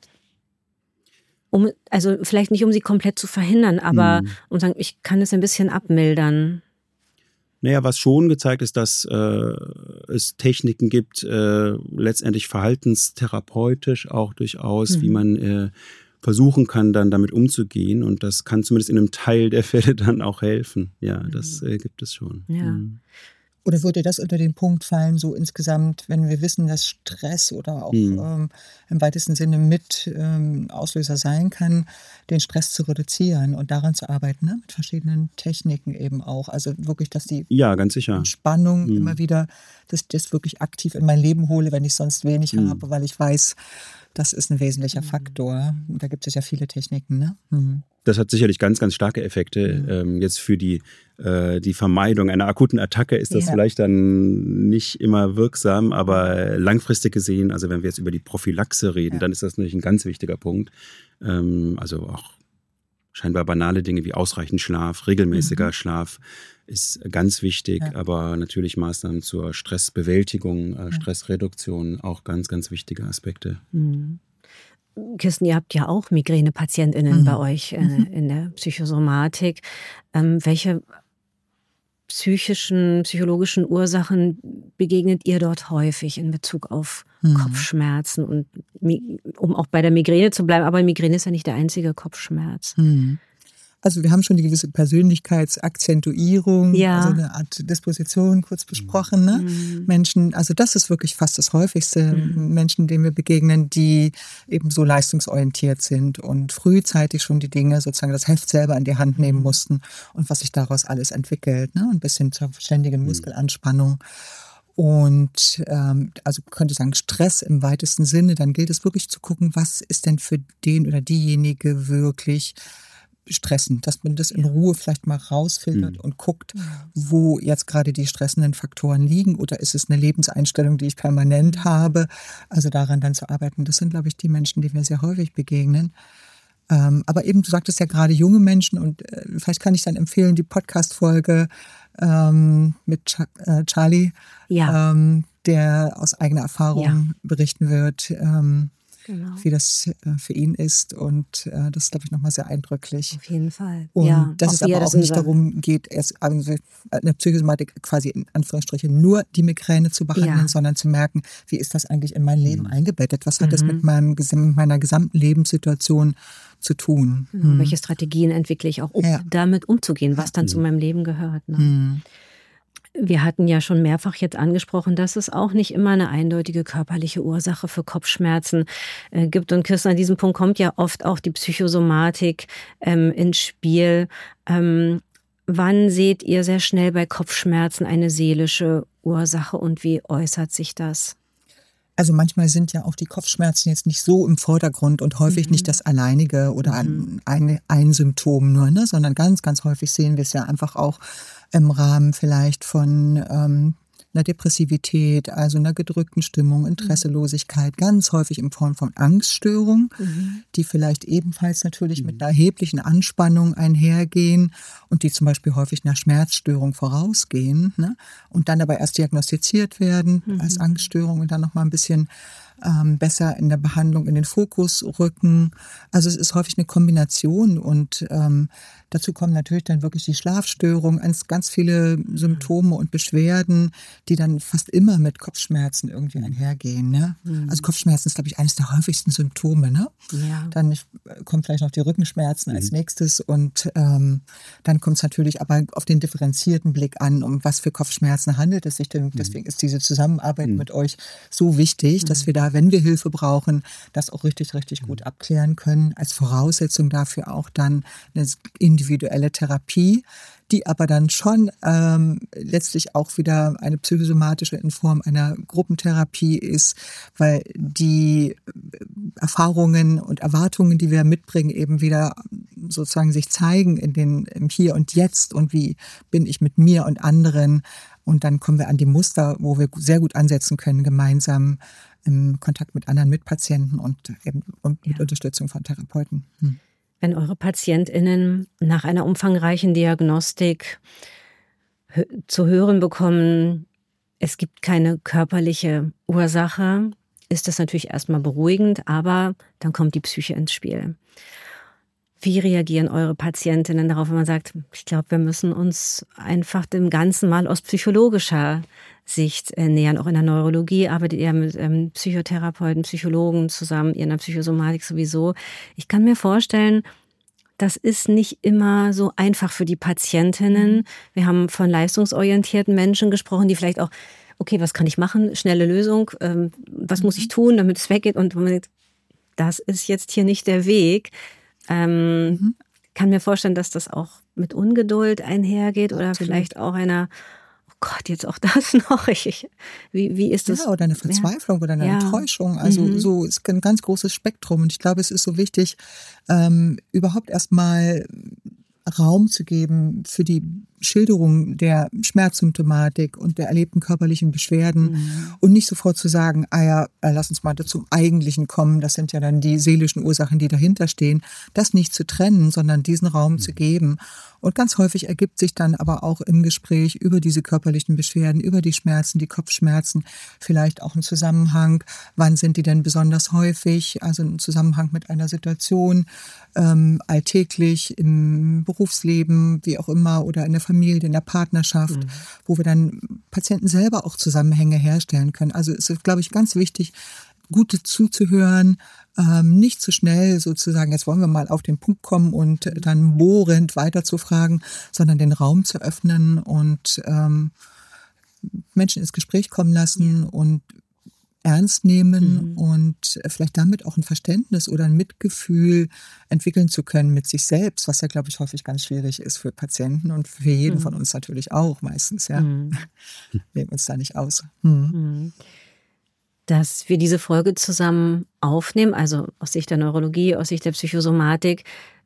Also vielleicht nicht, um sie komplett zu verhindern, aber um zu sagen, ich kann es ein bisschen abmildern. Naja, was schon gezeigt ist, dass es Techniken gibt, letztendlich verhaltenstherapeutisch auch durchaus, wie man versuchen kann, dann damit umzugehen. Und das kann zumindest in einem Teil der Fälle dann auch helfen. Ja, das gibt es schon. Ja. Oder würde das unter den Punkt fallen, so insgesamt, wenn wir wissen, dass Stress oder auch im weitesten Sinne mit Auslöser sein kann, den Stress zu reduzieren und daran zu arbeiten, ne? Mit verschiedenen Techniken eben auch. Also wirklich, dass die ganz sicher. Entspannung immer wieder, dass ich das wirklich aktiv in mein Leben hole, wenn ich sonst wenig habe, weil ich weiß, Das ist ein wesentlicher Faktor. Da gibt es ja viele Techniken, ne? Mhm. Das hat sicherlich ganz, ganz starke Effekte. Jetzt für die Vermeidung einer akuten Attacke ist das vielleicht dann nicht immer wirksam, aber langfristig gesehen, also wenn wir jetzt über die Prophylaxe reden, dann ist das natürlich ein ganz wichtiger Punkt. Also auch scheinbar banale Dinge wie ausreichend Schlaf, regelmäßiger Schlaf ist ganz wichtig, aber natürlich Maßnahmen zur Stressbewältigung, Stressreduktion, auch ganz, ganz wichtige Aspekte. Kirsten, ihr habt ja auch MigränepatientInnen bei euch in der Psychosomatik. Welche psychologischen Ursachen begegnet ihr dort häufig in Bezug auf Kopfschmerzen? Und um auch bei der Migräne zu bleiben, aber Migräne ist ja nicht der einzige Kopfschmerz. Also wir haben schon die gewisse Persönlichkeitsakzentuierung, also eine Art Disposition kurz besprochen. Ne? Menschen, also das ist wirklich fast das häufigste. Menschen, denen wir begegnen, die eben so leistungsorientiert sind und frühzeitig schon die Dinge, sozusagen das Heft selber in die Hand nehmen mussten und was sich daraus alles entwickelt, ne? Ein bisschen zur ständigen Muskelanspannung. Und also könnte sagen Stress im weitesten Sinne, dann gilt es wirklich zu gucken, was ist denn für den oder diejenige wirklich stressend, dass man das in Ruhe vielleicht mal rausfiltert und guckt, wo jetzt gerade die stressenden Faktoren liegen, oder ist es eine Lebenseinstellung, die ich permanent habe, also daran dann zu arbeiten. Das sind, glaube ich, die Menschen, denen wir sehr häufig begegnen. Aber eben, du sagtest ja gerade junge Menschen, und vielleicht kann ich dann empfehlen, die Podcast-Folge mit Charlie, der aus eigener Erfahrung berichten wird, wie das für ihn ist, und das ist, glaube ich, nochmal sehr eindrücklich. Auf jeden Fall. Und dass es aber auch nicht darum geht, erst eine Psychosomatik quasi in Anführungsstrichen nur die Migräne zu behandeln, sondern zu merken, wie ist das eigentlich in mein Leben eingebettet? Was hat das mit meiner gesamten Lebenssituation zu tun? Welche Strategien entwickle ich auch, um damit umzugehen, was dann zu meinem Leben gehört? Ne? Wir hatten ja schon mehrfach jetzt angesprochen, dass es auch nicht immer eine eindeutige körperliche Ursache für Kopfschmerzen gibt. Und Kirsten, an diesem Punkt kommt ja oft auch die Psychosomatik ins Spiel. Wann seht ihr sehr schnell bei Kopfschmerzen eine seelische Ursache und wie äußert sich das? Also manchmal sind ja auch die Kopfschmerzen jetzt nicht so im Vordergrund und häufig nicht das alleinige oder ein Symptom nur, ne? Sondern ganz, ganz häufig sehen wir es ja einfach auch im Rahmen vielleicht von einer Depressivität, also einer gedrückten Stimmung, Interesselosigkeit, ganz häufig in Form von Angststörungen, die vielleicht ebenfalls natürlich mit einer erheblichen Anspannung einhergehen und die zum Beispiel häufig einer Schmerzstörung vorausgehen, ne? Und dann aber erst diagnostiziert werden als Angststörung und dann nochmal ein bisschen besser in der Behandlung in den Fokus rücken. Also es ist häufig eine Kombination, und dazu kommen natürlich dann wirklich die Schlafstörungen, ganz viele Symptome und Beschwerden, die dann fast immer mit Kopfschmerzen irgendwie einhergehen. Ne? Also Kopfschmerzen ist, glaube ich, eines der häufigsten Symptome. Ne? Dann kommen vielleicht noch die Rückenschmerzen als nächstes, und dann kommt es natürlich aber auf den differenzierten Blick an, um was für Kopfschmerzen handelt es sich denn. Deswegen ist diese Zusammenarbeit mit euch so wichtig, dass wir da, wenn wir Hilfe brauchen, das auch richtig, richtig gut abklären können. Als Voraussetzung dafür auch dann eine individuelle Therapie, die aber dann schon letztlich auch wieder eine psychosomatische in Form einer Gruppentherapie ist, weil die Erfahrungen und Erwartungen, die wir mitbringen, eben wieder sozusagen sich zeigen im Hier und Jetzt, und wie bin ich mit mir und anderen. Und dann kommen wir an die Muster, wo wir sehr gut ansetzen können, gemeinsam im Kontakt mit anderen Mitpatienten und mit Unterstützung von Therapeuten. Wenn eure PatientInnen nach einer umfangreichen Diagnostik zu hören bekommen, es gibt keine körperliche Ursache, ist das natürlich erstmal beruhigend, aber dann kommt die Psyche ins Spiel. Wie reagieren eure Patientinnen darauf, wenn man sagt, ich glaube, wir müssen uns einfach dem Ganzen mal aus psychologischer Sicht nähern? Auch in der Neurologie arbeitet ihr mit Psychotherapeuten, Psychologen zusammen, ihr in der Psychosomatik sowieso. Ich kann mir vorstellen, das ist nicht immer so einfach für die Patientinnen. Wir haben von leistungsorientierten Menschen gesprochen, die vielleicht auch, okay, was kann ich machen? Schnelle Lösung, was muss ich tun, damit es weggeht? Und man denkt, das ist jetzt hier nicht der Weg. Kann mir vorstellen, dass das auch mit Ungeduld einhergeht oder vielleicht auch einer Gott, jetzt auch das noch. Wie ist das? Ja, oder eine Verzweiflung oder eine Enttäuschung. Also so ist ein ganz großes Spektrum. Und ich glaube, es ist so wichtig, überhaupt erstmal Raum zu geben für die Schilderung der Schmerzsymptomatik und der erlebten körperlichen Beschwerden und nicht sofort zu sagen, lass uns mal zum Eigentlichen kommen, das sind ja dann die seelischen Ursachen, die dahinter stehen, das nicht zu trennen, sondern diesen Raum zu geben. Und ganz häufig ergibt sich dann aber auch im Gespräch über diese körperlichen Beschwerden, über die Schmerzen, die Kopfschmerzen, vielleicht auch ein Zusammenhang, wann sind die denn besonders häufig, also ein Zusammenhang mit einer Situation, alltäglich im Berufsleben, wie auch immer, oder in der Familie, in der Partnerschaft, wo wir dann Patienten selber auch Zusammenhänge herstellen können. Also es ist, glaube ich, ganz wichtig, gut zuzuhören, nicht zu schnell sozusagen, jetzt wollen wir mal auf den Punkt kommen und dann bohrend weiterzufragen, sondern den Raum zu öffnen und Menschen ins Gespräch kommen lassen und ernst nehmen und vielleicht damit auch ein Verständnis oder ein Mitgefühl entwickeln zu können mit sich selbst, was ja, glaube ich, häufig ganz schwierig ist für Patienten und für jeden von uns natürlich auch meistens, ja. Nehmen uns da nicht aus. Dass wir diese Folge zusammen aufnehmen, also aus Sicht der Neurologie, aus Sicht der Psychosomatik,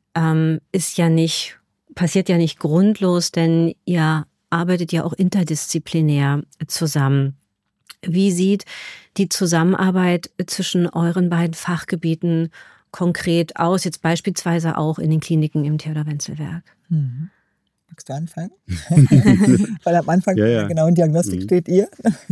passiert ja nicht grundlos, denn ihr arbeitet ja auch interdisziplinär zusammen. Wie sieht die Zusammenarbeit zwischen euren beiden Fachgebieten konkret aus, jetzt beispielsweise auch in den Kliniken im Theodor-Wenzel-Werk? Magst du anfangen? Weil am Anfang genau in Diagnostik steht ihr.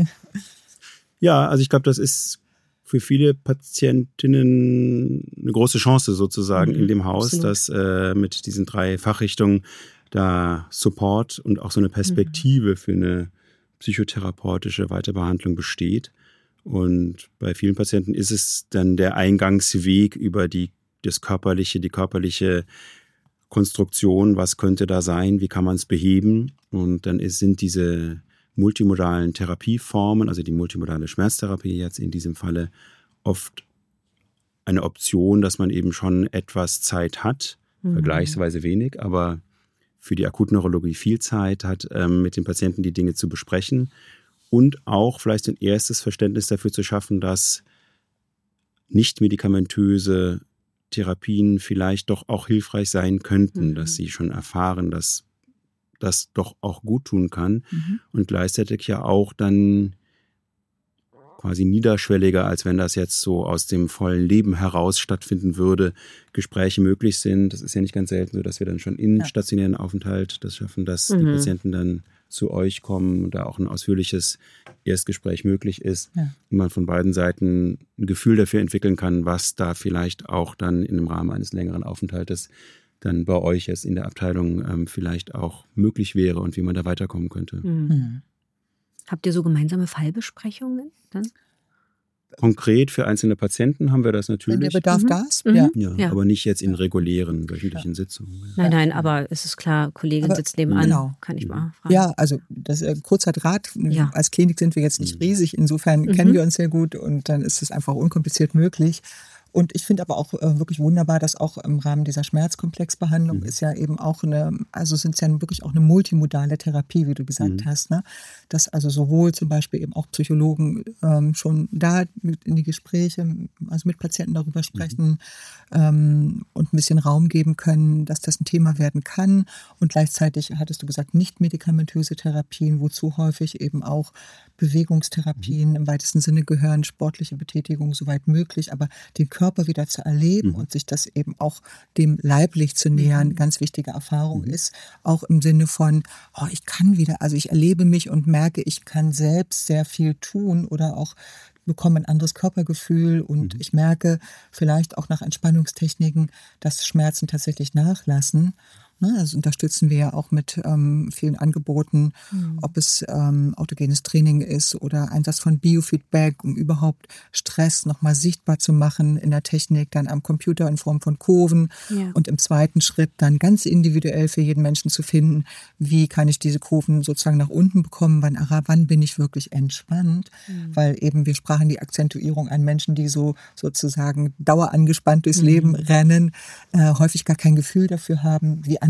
Ja, also ich glaube, das ist für viele Patientinnen eine große Chance sozusagen in dem Haus, dass mit diesen 3 Fachrichtungen da Support und auch so eine Perspektive für eine psychotherapeutische Weiterbehandlung besteht. Und bei vielen Patienten ist es dann der Eingangsweg über die körperliche Konstruktion, was könnte da sein, wie kann man es beheben. Und dann sind diese multimodalen Therapieformen, also die multimodale Schmerztherapie jetzt in diesem Falle, oft eine Option, dass man eben schon etwas Zeit hat, vergleichsweise wenig, aber für die Akutneurologie viel Zeit hat, mit den Patienten die Dinge zu besprechen und auch vielleicht ein erstes Verständnis dafür zu schaffen, dass nicht-medikamentöse Therapien vielleicht doch auch hilfreich sein könnten, dass sie schon erfahren, dass das doch auch gut tun kann und gleichzeitig ja auch dann quasi niederschwelliger, als wenn das jetzt so aus dem vollen Leben heraus stattfinden würde, Gespräche möglich sind. Das ist ja nicht ganz selten so, dass wir dann schon in stationären Aufenthalt das schaffen, dass die Patienten dann zu euch kommen und da auch ein ausführliches Erstgespräch möglich ist und man von beiden Seiten ein Gefühl dafür entwickeln kann, was da vielleicht auch dann in dem Rahmen eines längeren Aufenthaltes dann bei euch jetzt in der Abteilung vielleicht auch möglich wäre und wie man da weiterkommen könnte. Habt ihr so gemeinsame Fallbesprechungen dann? Konkret für einzelne Patienten haben wir das natürlich. Wenn der Bedarf da ist, ja, aber nicht jetzt in regulären wöchentlichen Sitzungen. Nein, aber es ist klar, Kollegin sitzt nebenan, kann ich mal fragen. Ja, also das kurzer Draht. Als Klinik sind wir jetzt nicht riesig, insofern kennen wir uns sehr gut und dann ist es einfach unkompliziert möglich. Und ich finde aber auch wirklich wunderbar, dass auch im Rahmen dieser Schmerzkomplexbehandlung ist ja eben auch sind es ja wirklich auch eine multimodale Therapie, wie du gesagt hast, ne? Dass also sowohl zum Beispiel eben auch Psychologen schon da in die Gespräche, also mit Patienten darüber sprechen und ein bisschen Raum geben können, dass das ein Thema werden kann. Und gleichzeitig hattest du gesagt, nicht medikamentöse Therapien, wozu häufig eben auch Bewegungstherapien im weitesten Sinne gehören, sportliche Betätigung soweit möglich, aber den Körper wieder zu erleben und sich das eben auch dem leiblich zu nähern, ganz wichtige Erfahrung ist, auch im Sinne von, ich kann wieder, also ich erlebe mich und merke, ich kann selbst sehr viel tun oder auch bekomme ein anderes Körpergefühl und ich merke vielleicht auch nach Entspannungstechniken, dass Schmerzen tatsächlich nachlassen. Das unterstützen wir ja auch mit vielen Angeboten, ob es autogenes Training ist oder Einsatz von Biofeedback, um überhaupt Stress nochmal sichtbar zu machen in der Technik, dann am Computer in Form von Kurven und im zweiten Schritt dann ganz individuell für jeden Menschen zu finden, wie kann ich diese Kurven sozusagen nach unten bekommen, wann bin ich wirklich entspannt, weil eben wir sprachen die Akzentuierung an Menschen, die so sozusagen dauerangespannt durchs Leben rennen, häufig gar kein Gefühl dafür haben, wie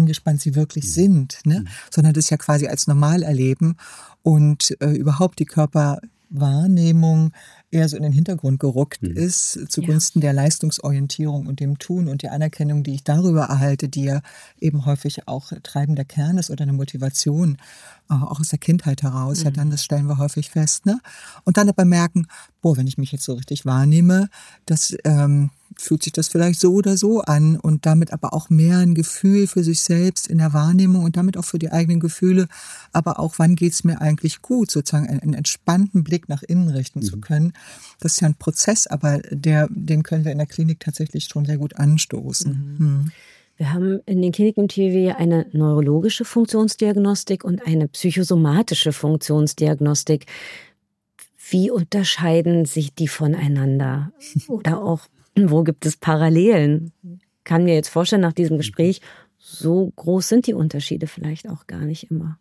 angespannt sie wirklich sind, ne? Sondern das ja quasi als normal erleben und überhaupt die Körperwahrnehmung eher so in den Hintergrund gerückt ist, zugunsten der Leistungsorientierung und dem Tun und der Anerkennung, die ich darüber erhalte, die ja eben häufig auch treibender Kern ist oder eine Motivation, auch aus der Kindheit heraus. Ja, dann, das stellen wir häufig fest, ne? Und dann aber merken, boah, wenn ich mich jetzt so richtig wahrnehme, das fühlt sich das vielleicht so oder so an und damit aber auch mehr ein Gefühl für sich selbst in der Wahrnehmung und damit auch für die eigenen Gefühle, aber auch, wann geht's mir eigentlich gut, sozusagen einen entspannten Blick nach innen richten zu können. Das ist ja ein Prozess, aber den können wir in der Klinik tatsächlich schon sehr gut anstoßen. Wir haben in den Kliniken im TWW eine neurologische Funktionsdiagnostik und eine psychosomatische Funktionsdiagnostik. Wie unterscheiden sich die voneinander? Oder auch, wo gibt es Parallelen? Ich kann mir jetzt vorstellen, nach diesem Gespräch, so groß sind die Unterschiede vielleicht auch gar nicht immer.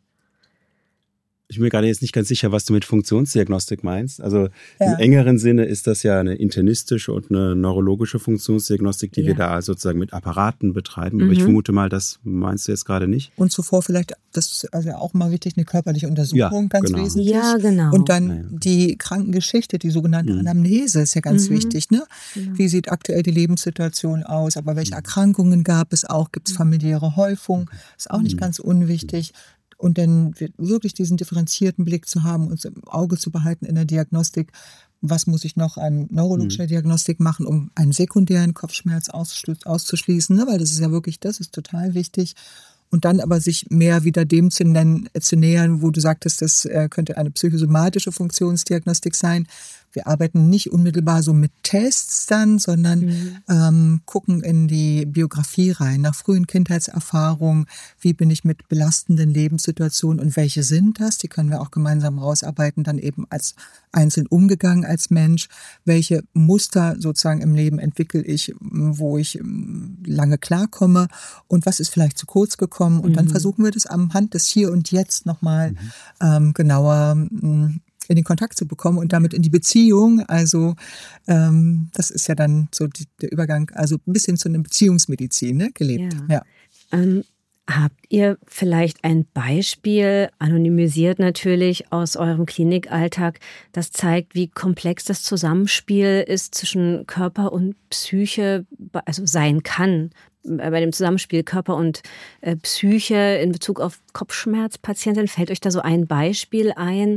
Ich bin mir gerade jetzt nicht ganz sicher, was du mit Funktionsdiagnostik meinst. Also im engeren Sinne ist das ja eine internistische und eine neurologische Funktionsdiagnostik, die wir da sozusagen mit Apparaten betreiben. Aber ich vermute mal, das meinst du jetzt gerade nicht. Und zuvor vielleicht, das ist also auch mal wichtig, eine körperliche Untersuchung, ganz wesentlich. Ja, genau. Und dann die Krankengeschichte, die sogenannte Anamnese ist ja ganz wichtig. Ne? Genau. Wie sieht aktuell die Lebenssituation aus? Aber welche Erkrankungen gab es auch? Gibt es familiäre Häufung? Ist auch nicht ganz unwichtig. Und dann wirklich diesen differenzierten Blick zu haben und im Auge zu behalten in der Diagnostik. Was muss ich noch an neurologischer Diagnostik machen, um einen sekundären Kopfschmerz auszuschließen? Ne? Weil das ist ja wirklich, das ist total wichtig. Und dann aber sich mehr wieder dem zu nähern, wo du sagtest, das könnte eine psychosomatische Funktionsdiagnostik sein. Wir arbeiten nicht unmittelbar so mit Tests dann, sondern gucken in die Biografie rein, nach frühen Kindheitserfahrungen, wie bin ich mit belastenden Lebenssituationen und welche sind das? Die können wir auch gemeinsam rausarbeiten, dann eben als einzeln umgegangen als Mensch. Welche Muster sozusagen im Leben entwickle ich, wo ich lange klarkomme und was ist vielleicht zu kurz gekommen? Und dann versuchen wir das anhand des Hier und Jetzt nochmal genauer in den Kontakt zu bekommen und damit in die Beziehung. Also das ist ja dann so der Übergang, also ein bisschen zu einer Beziehungsmedizin, ne, gelebt. Ja. Habt ihr vielleicht ein Beispiel, anonymisiert natürlich, aus eurem Klinikalltag, das zeigt, wie komplex das Zusammenspiel ist zwischen Körper und Psyche, also sein kann, bei dem Zusammenspiel Körper und Psyche in Bezug auf Kopfschmerzpatienten? Fällt euch da so ein Beispiel ein?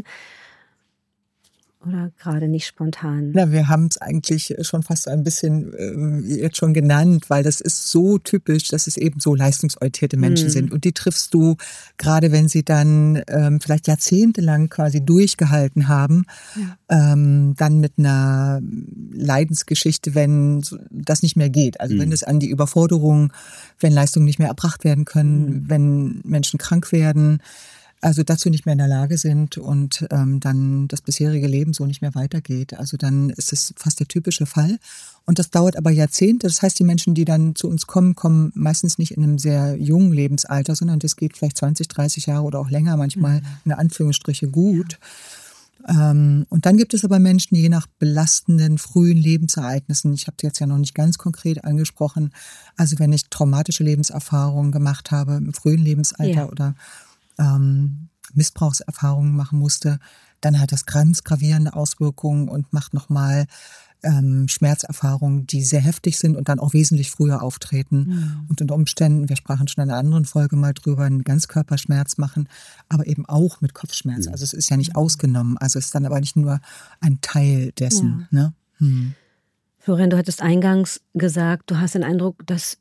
Oder gerade nicht spontan? Na, wir haben es eigentlich schon fast so ein bisschen jetzt schon genannt, weil das ist so typisch, dass es eben so leistungsorientierte Menschen sind. Und die triffst du, gerade wenn sie dann vielleicht jahrzehntelang quasi durchgehalten haben, dann mit einer Leidensgeschichte, wenn das nicht mehr geht. Also wenn es an die Überforderung, wenn Leistungen nicht mehr erbracht werden können, wenn Menschen krank werden, also dazu nicht mehr in der Lage sind und dann das bisherige Leben so nicht mehr weitergeht. Also dann ist es fast der typische Fall. Und das dauert aber Jahrzehnte. Das heißt, die Menschen, die dann zu uns kommen, kommen meistens nicht in einem sehr jungen Lebensalter, sondern das geht vielleicht 20, 30 Jahre oder auch länger, manchmal in Anführungsstriche gut. Und dann gibt es aber Menschen, die je nach belastenden frühen Lebensereignissen, ich habe die jetzt ja noch nicht ganz konkret angesprochen, also wenn ich traumatische Lebenserfahrungen gemacht habe im frühen Lebensalter oder Missbrauchserfahrungen machen musste, dann hat das ganz gravierende Auswirkungen und macht nochmal Schmerzerfahrungen, die sehr heftig sind und dann auch wesentlich früher auftreten und unter Umständen, wir sprachen schon in einer anderen Folge mal drüber, einen Ganzkörperschmerz machen, aber eben auch mit Kopfschmerz. Also es ist ja nicht ausgenommen, also es ist dann aber nicht nur ein Teil dessen. Ne? Florian, du hattest eingangs gesagt, du hast den Eindruck, dass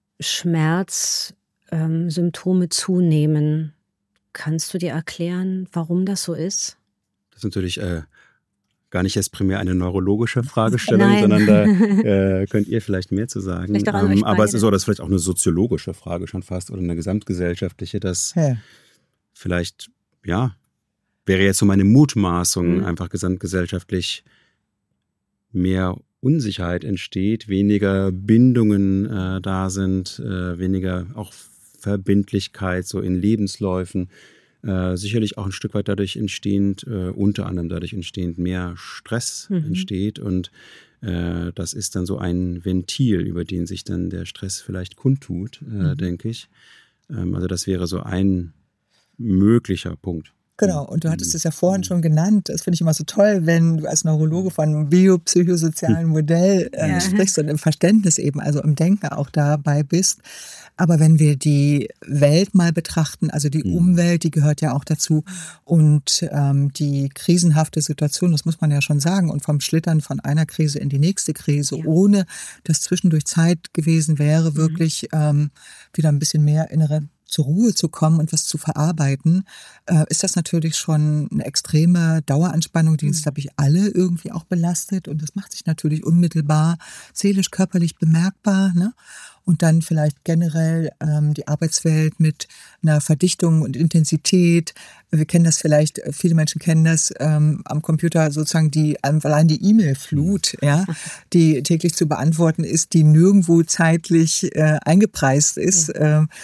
Schmerzsymptome zunehmen. Kannst du dir erklären, warum das so ist? Das ist natürlich gar nicht jetzt primär eine neurologische Fragestellung, sondern da könnt ihr vielleicht mehr zu sagen. Aber es ist so, das ist vielleicht auch eine soziologische Frage schon fast oder eine gesamtgesellschaftliche, dass vielleicht, wäre jetzt so meine Mutmaßung, einfach gesamtgesellschaftlich mehr Unsicherheit entsteht, weniger Bindungen da sind, weniger auch Verbindlichkeit so in Lebensläufen, sicherlich auch ein Stück weit dadurch entstehend, unter anderem dadurch entstehend mehr Stress entsteht und das ist dann so ein Ventil, über den sich dann der Stress vielleicht kundtut, denke ich. Also das wäre so ein möglicher Punkt. Genau, und du hattest es ja vorhin schon genannt. Das finde ich immer so toll, wenn du als Neurologe von einem biopsychosozialen Modell sprichst und im Verständnis eben, also im Denken auch dabei bist. Aber wenn wir die Welt mal betrachten, also die Umwelt, die gehört ja auch dazu, und die krisenhafte Situation, das muss man ja schon sagen, und vom Schlittern von einer Krise in die nächste Krise, ohne dass zwischendurch Zeit gewesen wäre, wirklich wieder ein bisschen mehr innere zur Ruhe zu kommen und was zu verarbeiten, ist das natürlich schon eine extreme Daueranspannung, die uns, glaube ich, alle irgendwie auch belastet. Und das macht sich natürlich unmittelbar seelisch, körperlich bemerkbar, ne? Und dann vielleicht generell die Arbeitswelt mit einer Verdichtung und Intensität. Wir kennen das vielleicht, viele Menschen kennen das am Computer sozusagen allein die E-Mail-Flut, ja, die täglich zu beantworten ist, die nirgendwo zeitlich eingepreist ist.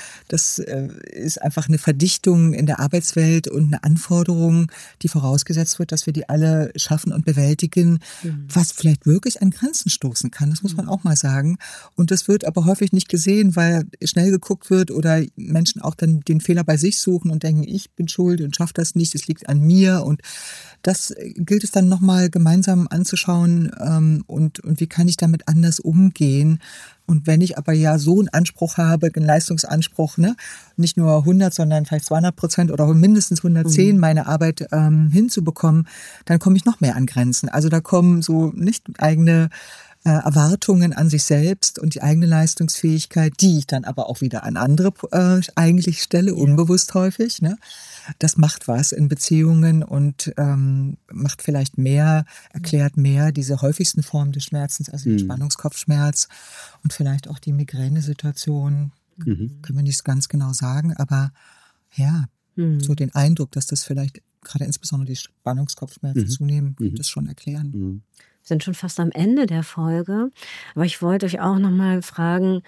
Das ist einfach eine Verdichtung in der Arbeitswelt und eine Anforderung, die vorausgesetzt wird, dass wir die alle schaffen und bewältigen, was vielleicht wirklich an Grenzen stoßen kann. Das muss man auch mal sagen. Und das wird aber häufig nicht gesehen, weil schnell geguckt wird oder Menschen auch dann den Fehler bei sich suchen und denken, ich bin schuld und schaffe das nicht, es liegt an mir. Und das gilt es dann nochmal gemeinsam anzuschauen und wie kann ich damit anders umgehen. Und wenn ich aber ja so einen Anspruch habe, einen Leistungsanspruch, ne, nicht nur 100, sondern vielleicht 200% oder mindestens 110 meine Arbeit hinzubekommen, dann komme ich noch mehr an Grenzen. Also da kommen so nicht eigene Erwartungen an sich selbst und die eigene Leistungsfähigkeit, die ich dann aber auch wieder an andere eigentlich stelle, unbewusst häufig. Ne? Das macht was in Beziehungen und macht vielleicht mehr, erklärt mehr diese häufigsten Formen des Schmerzens, also den Spannungskopfschmerz und vielleicht auch die Migränesituation. Können wir nicht ganz genau sagen, aber ja, so den Eindruck, dass das vielleicht gerade insbesondere die Spannungskopfschmerzen zunehmen, könnte das schon erklären. Sind schon fast am Ende der Folge. Aber ich wollte euch auch noch mal fragen,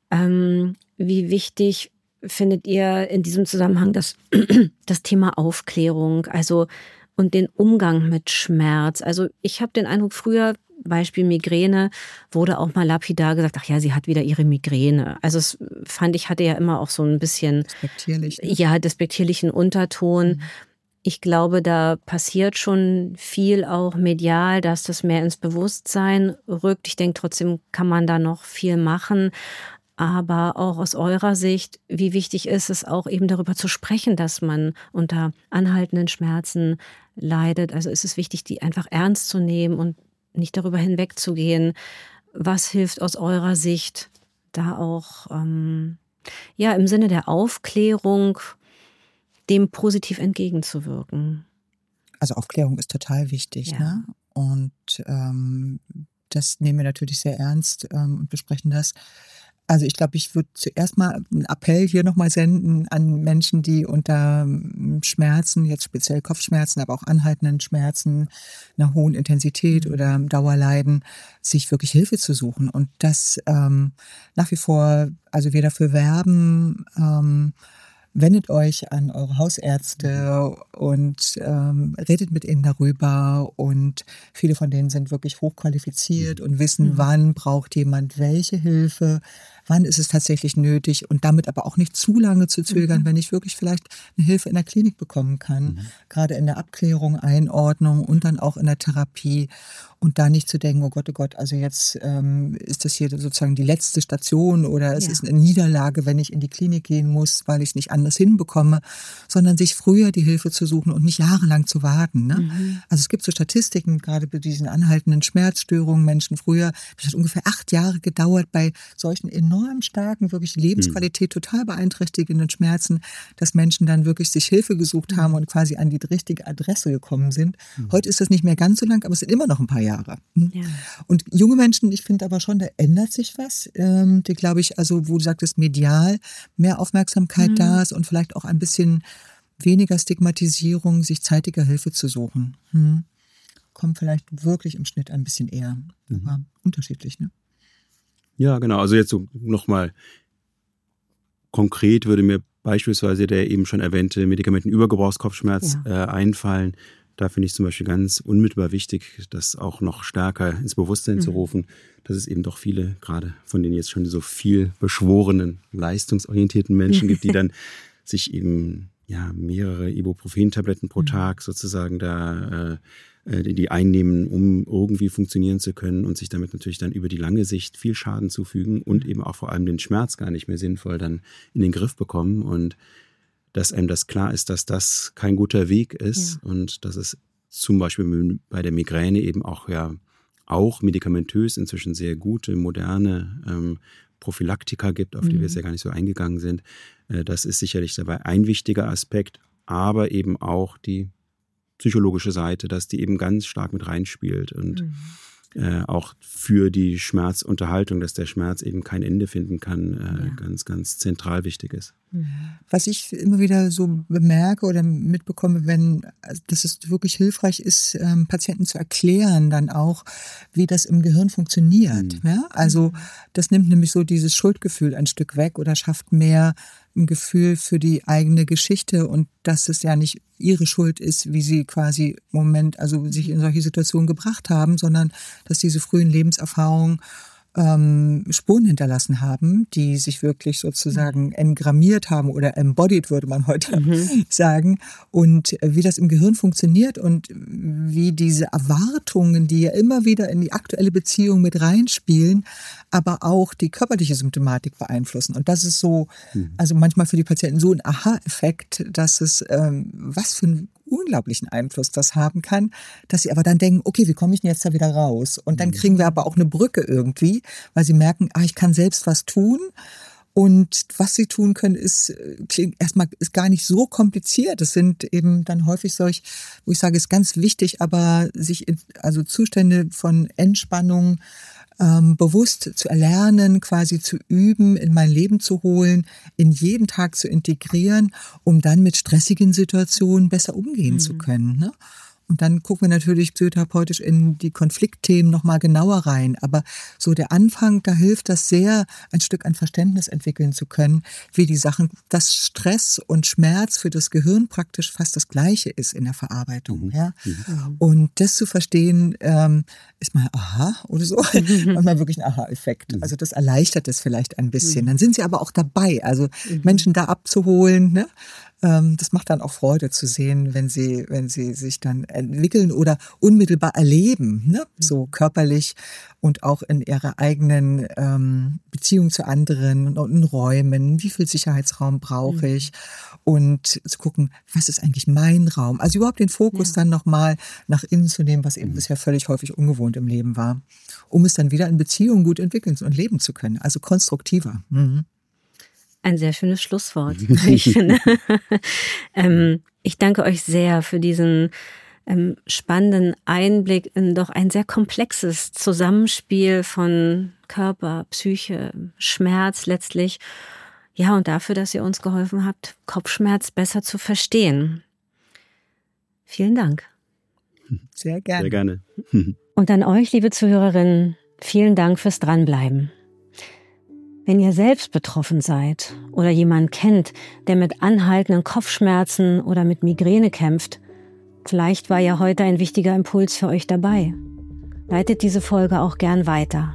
wie wichtig findet ihr in diesem Zusammenhang das Thema Aufklärung, also und den Umgang mit Schmerz? Also ich habe den Eindruck, früher, Beispiel Migräne, wurde auch mal lapidar gesagt, ach ja, sie hat wieder ihre Migräne. Also es fand ich, hatte ja immer auch so ein bisschen despektierlichen Unterton. Ich glaube, da passiert schon viel auch medial, dass das mehr ins Bewusstsein rückt. Ich denke, trotzdem kann man da noch viel machen. Aber auch aus eurer Sicht, wie wichtig ist es auch eben darüber zu sprechen, dass man unter anhaltenden Schmerzen leidet? Also ist es wichtig, die einfach ernst zu nehmen und nicht darüber hinwegzugehen. Was hilft aus eurer Sicht da auch im Sinne der Aufklärung, dem positiv entgegenzuwirken? Also Aufklärung ist total wichtig, ne? Und das nehmen wir natürlich sehr ernst und besprechen das. Also ich glaube, ich würde zuerst mal einen Appell hier nochmal senden an Menschen, die unter Schmerzen, jetzt speziell Kopfschmerzen, aber auch anhaltenden Schmerzen, einer hohen Intensität oder Dauerleiden, sich wirklich Hilfe zu suchen. Und das nach wie vor, also wir dafür werben, wendet euch an eure Hausärzte und redet mit ihnen darüber. Und viele von denen sind wirklich hochqualifiziert und wissen, wann braucht jemand welche Hilfe, wann ist es tatsächlich nötig und damit aber auch nicht zu lange zu zögern, wenn ich wirklich vielleicht eine Hilfe in der Klinik bekommen kann. Gerade in der Abklärung, Einordnung und dann auch in der Therapie. Und da nicht zu denken, oh Gott, also jetzt ist das hier sozusagen die letzte Station oder es ist eine Niederlage, wenn ich in die Klinik gehen muss, weil ich es nicht anders hinbekomme, sondern sich früher die Hilfe zu suchen und nicht jahrelang zu warten. Ne? Also es gibt so Statistiken, gerade bei diesen anhaltenden Schmerzstörungen, Menschen früher, das hat ungefähr 8 Jahre gedauert bei solchen enorm starken, wirklich Lebensqualität total beeinträchtigenden Schmerzen, dass Menschen dann wirklich sich Hilfe gesucht haben und quasi an die richtige Adresse gekommen sind. Heute ist das nicht mehr ganz so lang, aber es sind immer noch ein paar Jahre. Ja. Und junge Menschen, ich finde aber schon, da ändert sich was. Die glaube ich, also wo du sagtest, medial mehr Aufmerksamkeit da ist und vielleicht auch ein bisschen weniger Stigmatisierung, sich zeitiger Hilfe zu suchen. Kommt vielleicht wirklich im Schnitt ein bisschen eher. Aber unterschiedlich, ne? Ja, genau. Also jetzt so nochmal konkret würde mir beispielsweise der eben schon erwähnte Medikamentenübergebrauchskopfschmerz einfallen. da finde ich zum Beispiel ganz unmittelbar wichtig, das auch noch stärker ins Bewusstsein zu rufen, dass es eben doch viele, gerade von den jetzt schon so viel beschworenen, leistungsorientierten Menschen gibt, die dann sich eben mehrere Ibuprofen-Tabletten pro Tag sozusagen da die einnehmen, um irgendwie funktionieren zu können und sich damit natürlich dann über die lange Sicht viel Schaden zufügen und eben auch vor allem den Schmerz gar nicht mehr sinnvoll dann in den Griff bekommen und dass einem das klar ist, dass das kein guter Weg ist und dass es zum Beispiel bei der Migräne eben auch medikamentös inzwischen sehr gute, moderne Prophylaktika gibt, auf die wir jetzt ja gar nicht so eingegangen sind. Das ist sicherlich dabei ein wichtiger Aspekt, aber eben auch die psychologische Seite, dass die eben ganz stark mit reinspielt und auch für die Schmerzunterhaltung, dass der Schmerz eben kein Ende finden kann, ganz, ganz zentral wichtig ist. Was ich immer wieder so bemerke oder mitbekomme, dass es wirklich hilfreich ist, Patienten zu erklären dann auch, wie das im Gehirn funktioniert. Ja? Also das nimmt nämlich so dieses Schuldgefühl ein Stück weg oder schafft mehr ein Gefühl für die eigene Geschichte und dass es ja nicht ihre Schuld ist, wie sie quasi im Moment, also sich in solche Situationen gebracht haben, sondern dass diese frühen Lebenserfahrungen Spuren hinterlassen haben, die sich wirklich sozusagen engrammiert haben oder embodied, würde man heute sagen. Und wie das im Gehirn funktioniert und wie diese Erwartungen, die ja immer wieder in die aktuelle Beziehung mit reinspielen, aber auch die körperliche Symptomatik beeinflussen. Und das ist so, also manchmal für die Patienten so ein Aha-Effekt, dass es was für ein unglaublichen Einfluss das haben kann, dass sie aber dann denken, okay, wie komme ich denn jetzt da wieder raus? Und dann kriegen wir aber auch eine Brücke irgendwie, weil sie merken, ich kann selbst was tun. Und was sie tun können, ist gar nicht so kompliziert. Es sind eben dann häufig solch, wo ich sage, ist ganz wichtig, aber also Zustände von Entspannung bewusst zu erlernen, quasi zu üben, in mein Leben zu holen, in jeden Tag zu integrieren, um dann mit stressigen Situationen besser umgehen zu können. Ne? Und dann gucken wir natürlich psychotherapeutisch in die Konfliktthemen nochmal genauer rein. Aber so der Anfang, da hilft das sehr, ein Stück an Verständnis entwickeln zu können, wie die Sachen, dass Stress und Schmerz für das Gehirn praktisch fast das Gleiche ist in der Verarbeitung. Ja? Und das zu verstehen, ist mal aha oder so, manchmal wirklich ein Aha-Effekt. Also das erleichtert es vielleicht ein bisschen. Dann sind sie aber auch dabei, also Menschen da abzuholen, ne? Das macht dann auch Freude zu sehen, wenn sie sich dann entwickeln oder unmittelbar erleben, ne? So körperlich und auch in ihrer eigenen Beziehung zu anderen und in Räumen. Wie viel Sicherheitsraum brauche ich? Und zu gucken, was ist eigentlich mein Raum? Also überhaupt den Fokus dann nochmal nach innen zu nehmen, was eben bisher völlig häufig ungewohnt im Leben war, um es dann wieder in Beziehungen gut entwickeln und leben zu können. Also konstruktiver. Ein sehr schönes Schlusswort, wie ich finde. Ich danke euch sehr für diesen spannenden Einblick in doch ein sehr komplexes Zusammenspiel von Körper, Psyche, Schmerz letztlich. Ja, und dafür, dass ihr uns geholfen habt, Kopfschmerz besser zu verstehen. Vielen Dank. Sehr gerne. Sehr gerne. Und an euch, liebe Zuhörerinnen, vielen Dank fürs Dranbleiben. Wenn ihr selbst betroffen seid oder jemanden kennt, der mit anhaltenden Kopfschmerzen oder mit Migräne kämpft, vielleicht war ja heute ein wichtiger Impuls für euch dabei. Leitet diese Folge auch gern weiter.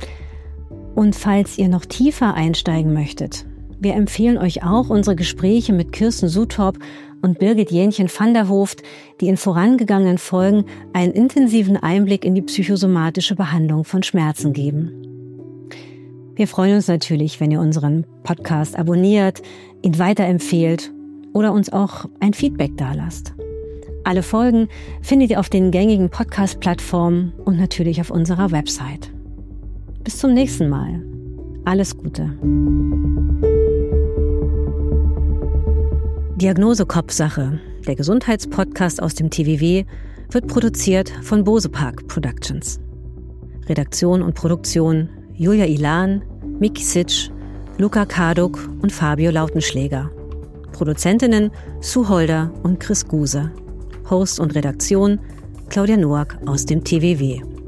Und falls ihr noch tiefer einsteigen möchtet, wir empfehlen euch auch unsere Gespräche mit Kirsten Suttorp und Birgit Jähnchen-van der Hooft, die in vorangegangenen Folgen einen intensiven Einblick in die psychosomatische Behandlung von Schmerzen geben. Wir freuen uns natürlich, wenn ihr unseren Podcast abonniert, ihn weiterempfehlt oder uns auch ein Feedback dalasst. Alle Folgen findet ihr auf den gängigen Podcast-Plattformen und natürlich auf unserer Website. Bis zum nächsten Mal. Alles Gute. Diagnose Kopfsache, der Gesundheitspodcast aus dem TWW, wird produziert von Bosepark Productions. Redaktion und Produktion Julia Ilan, Miki Sitsch, Luca Karduk und Fabio Lautenschläger. Produzentinnen Sue Holder und Chris Guse. Host und Redaktion Claudia Noack aus dem TWW.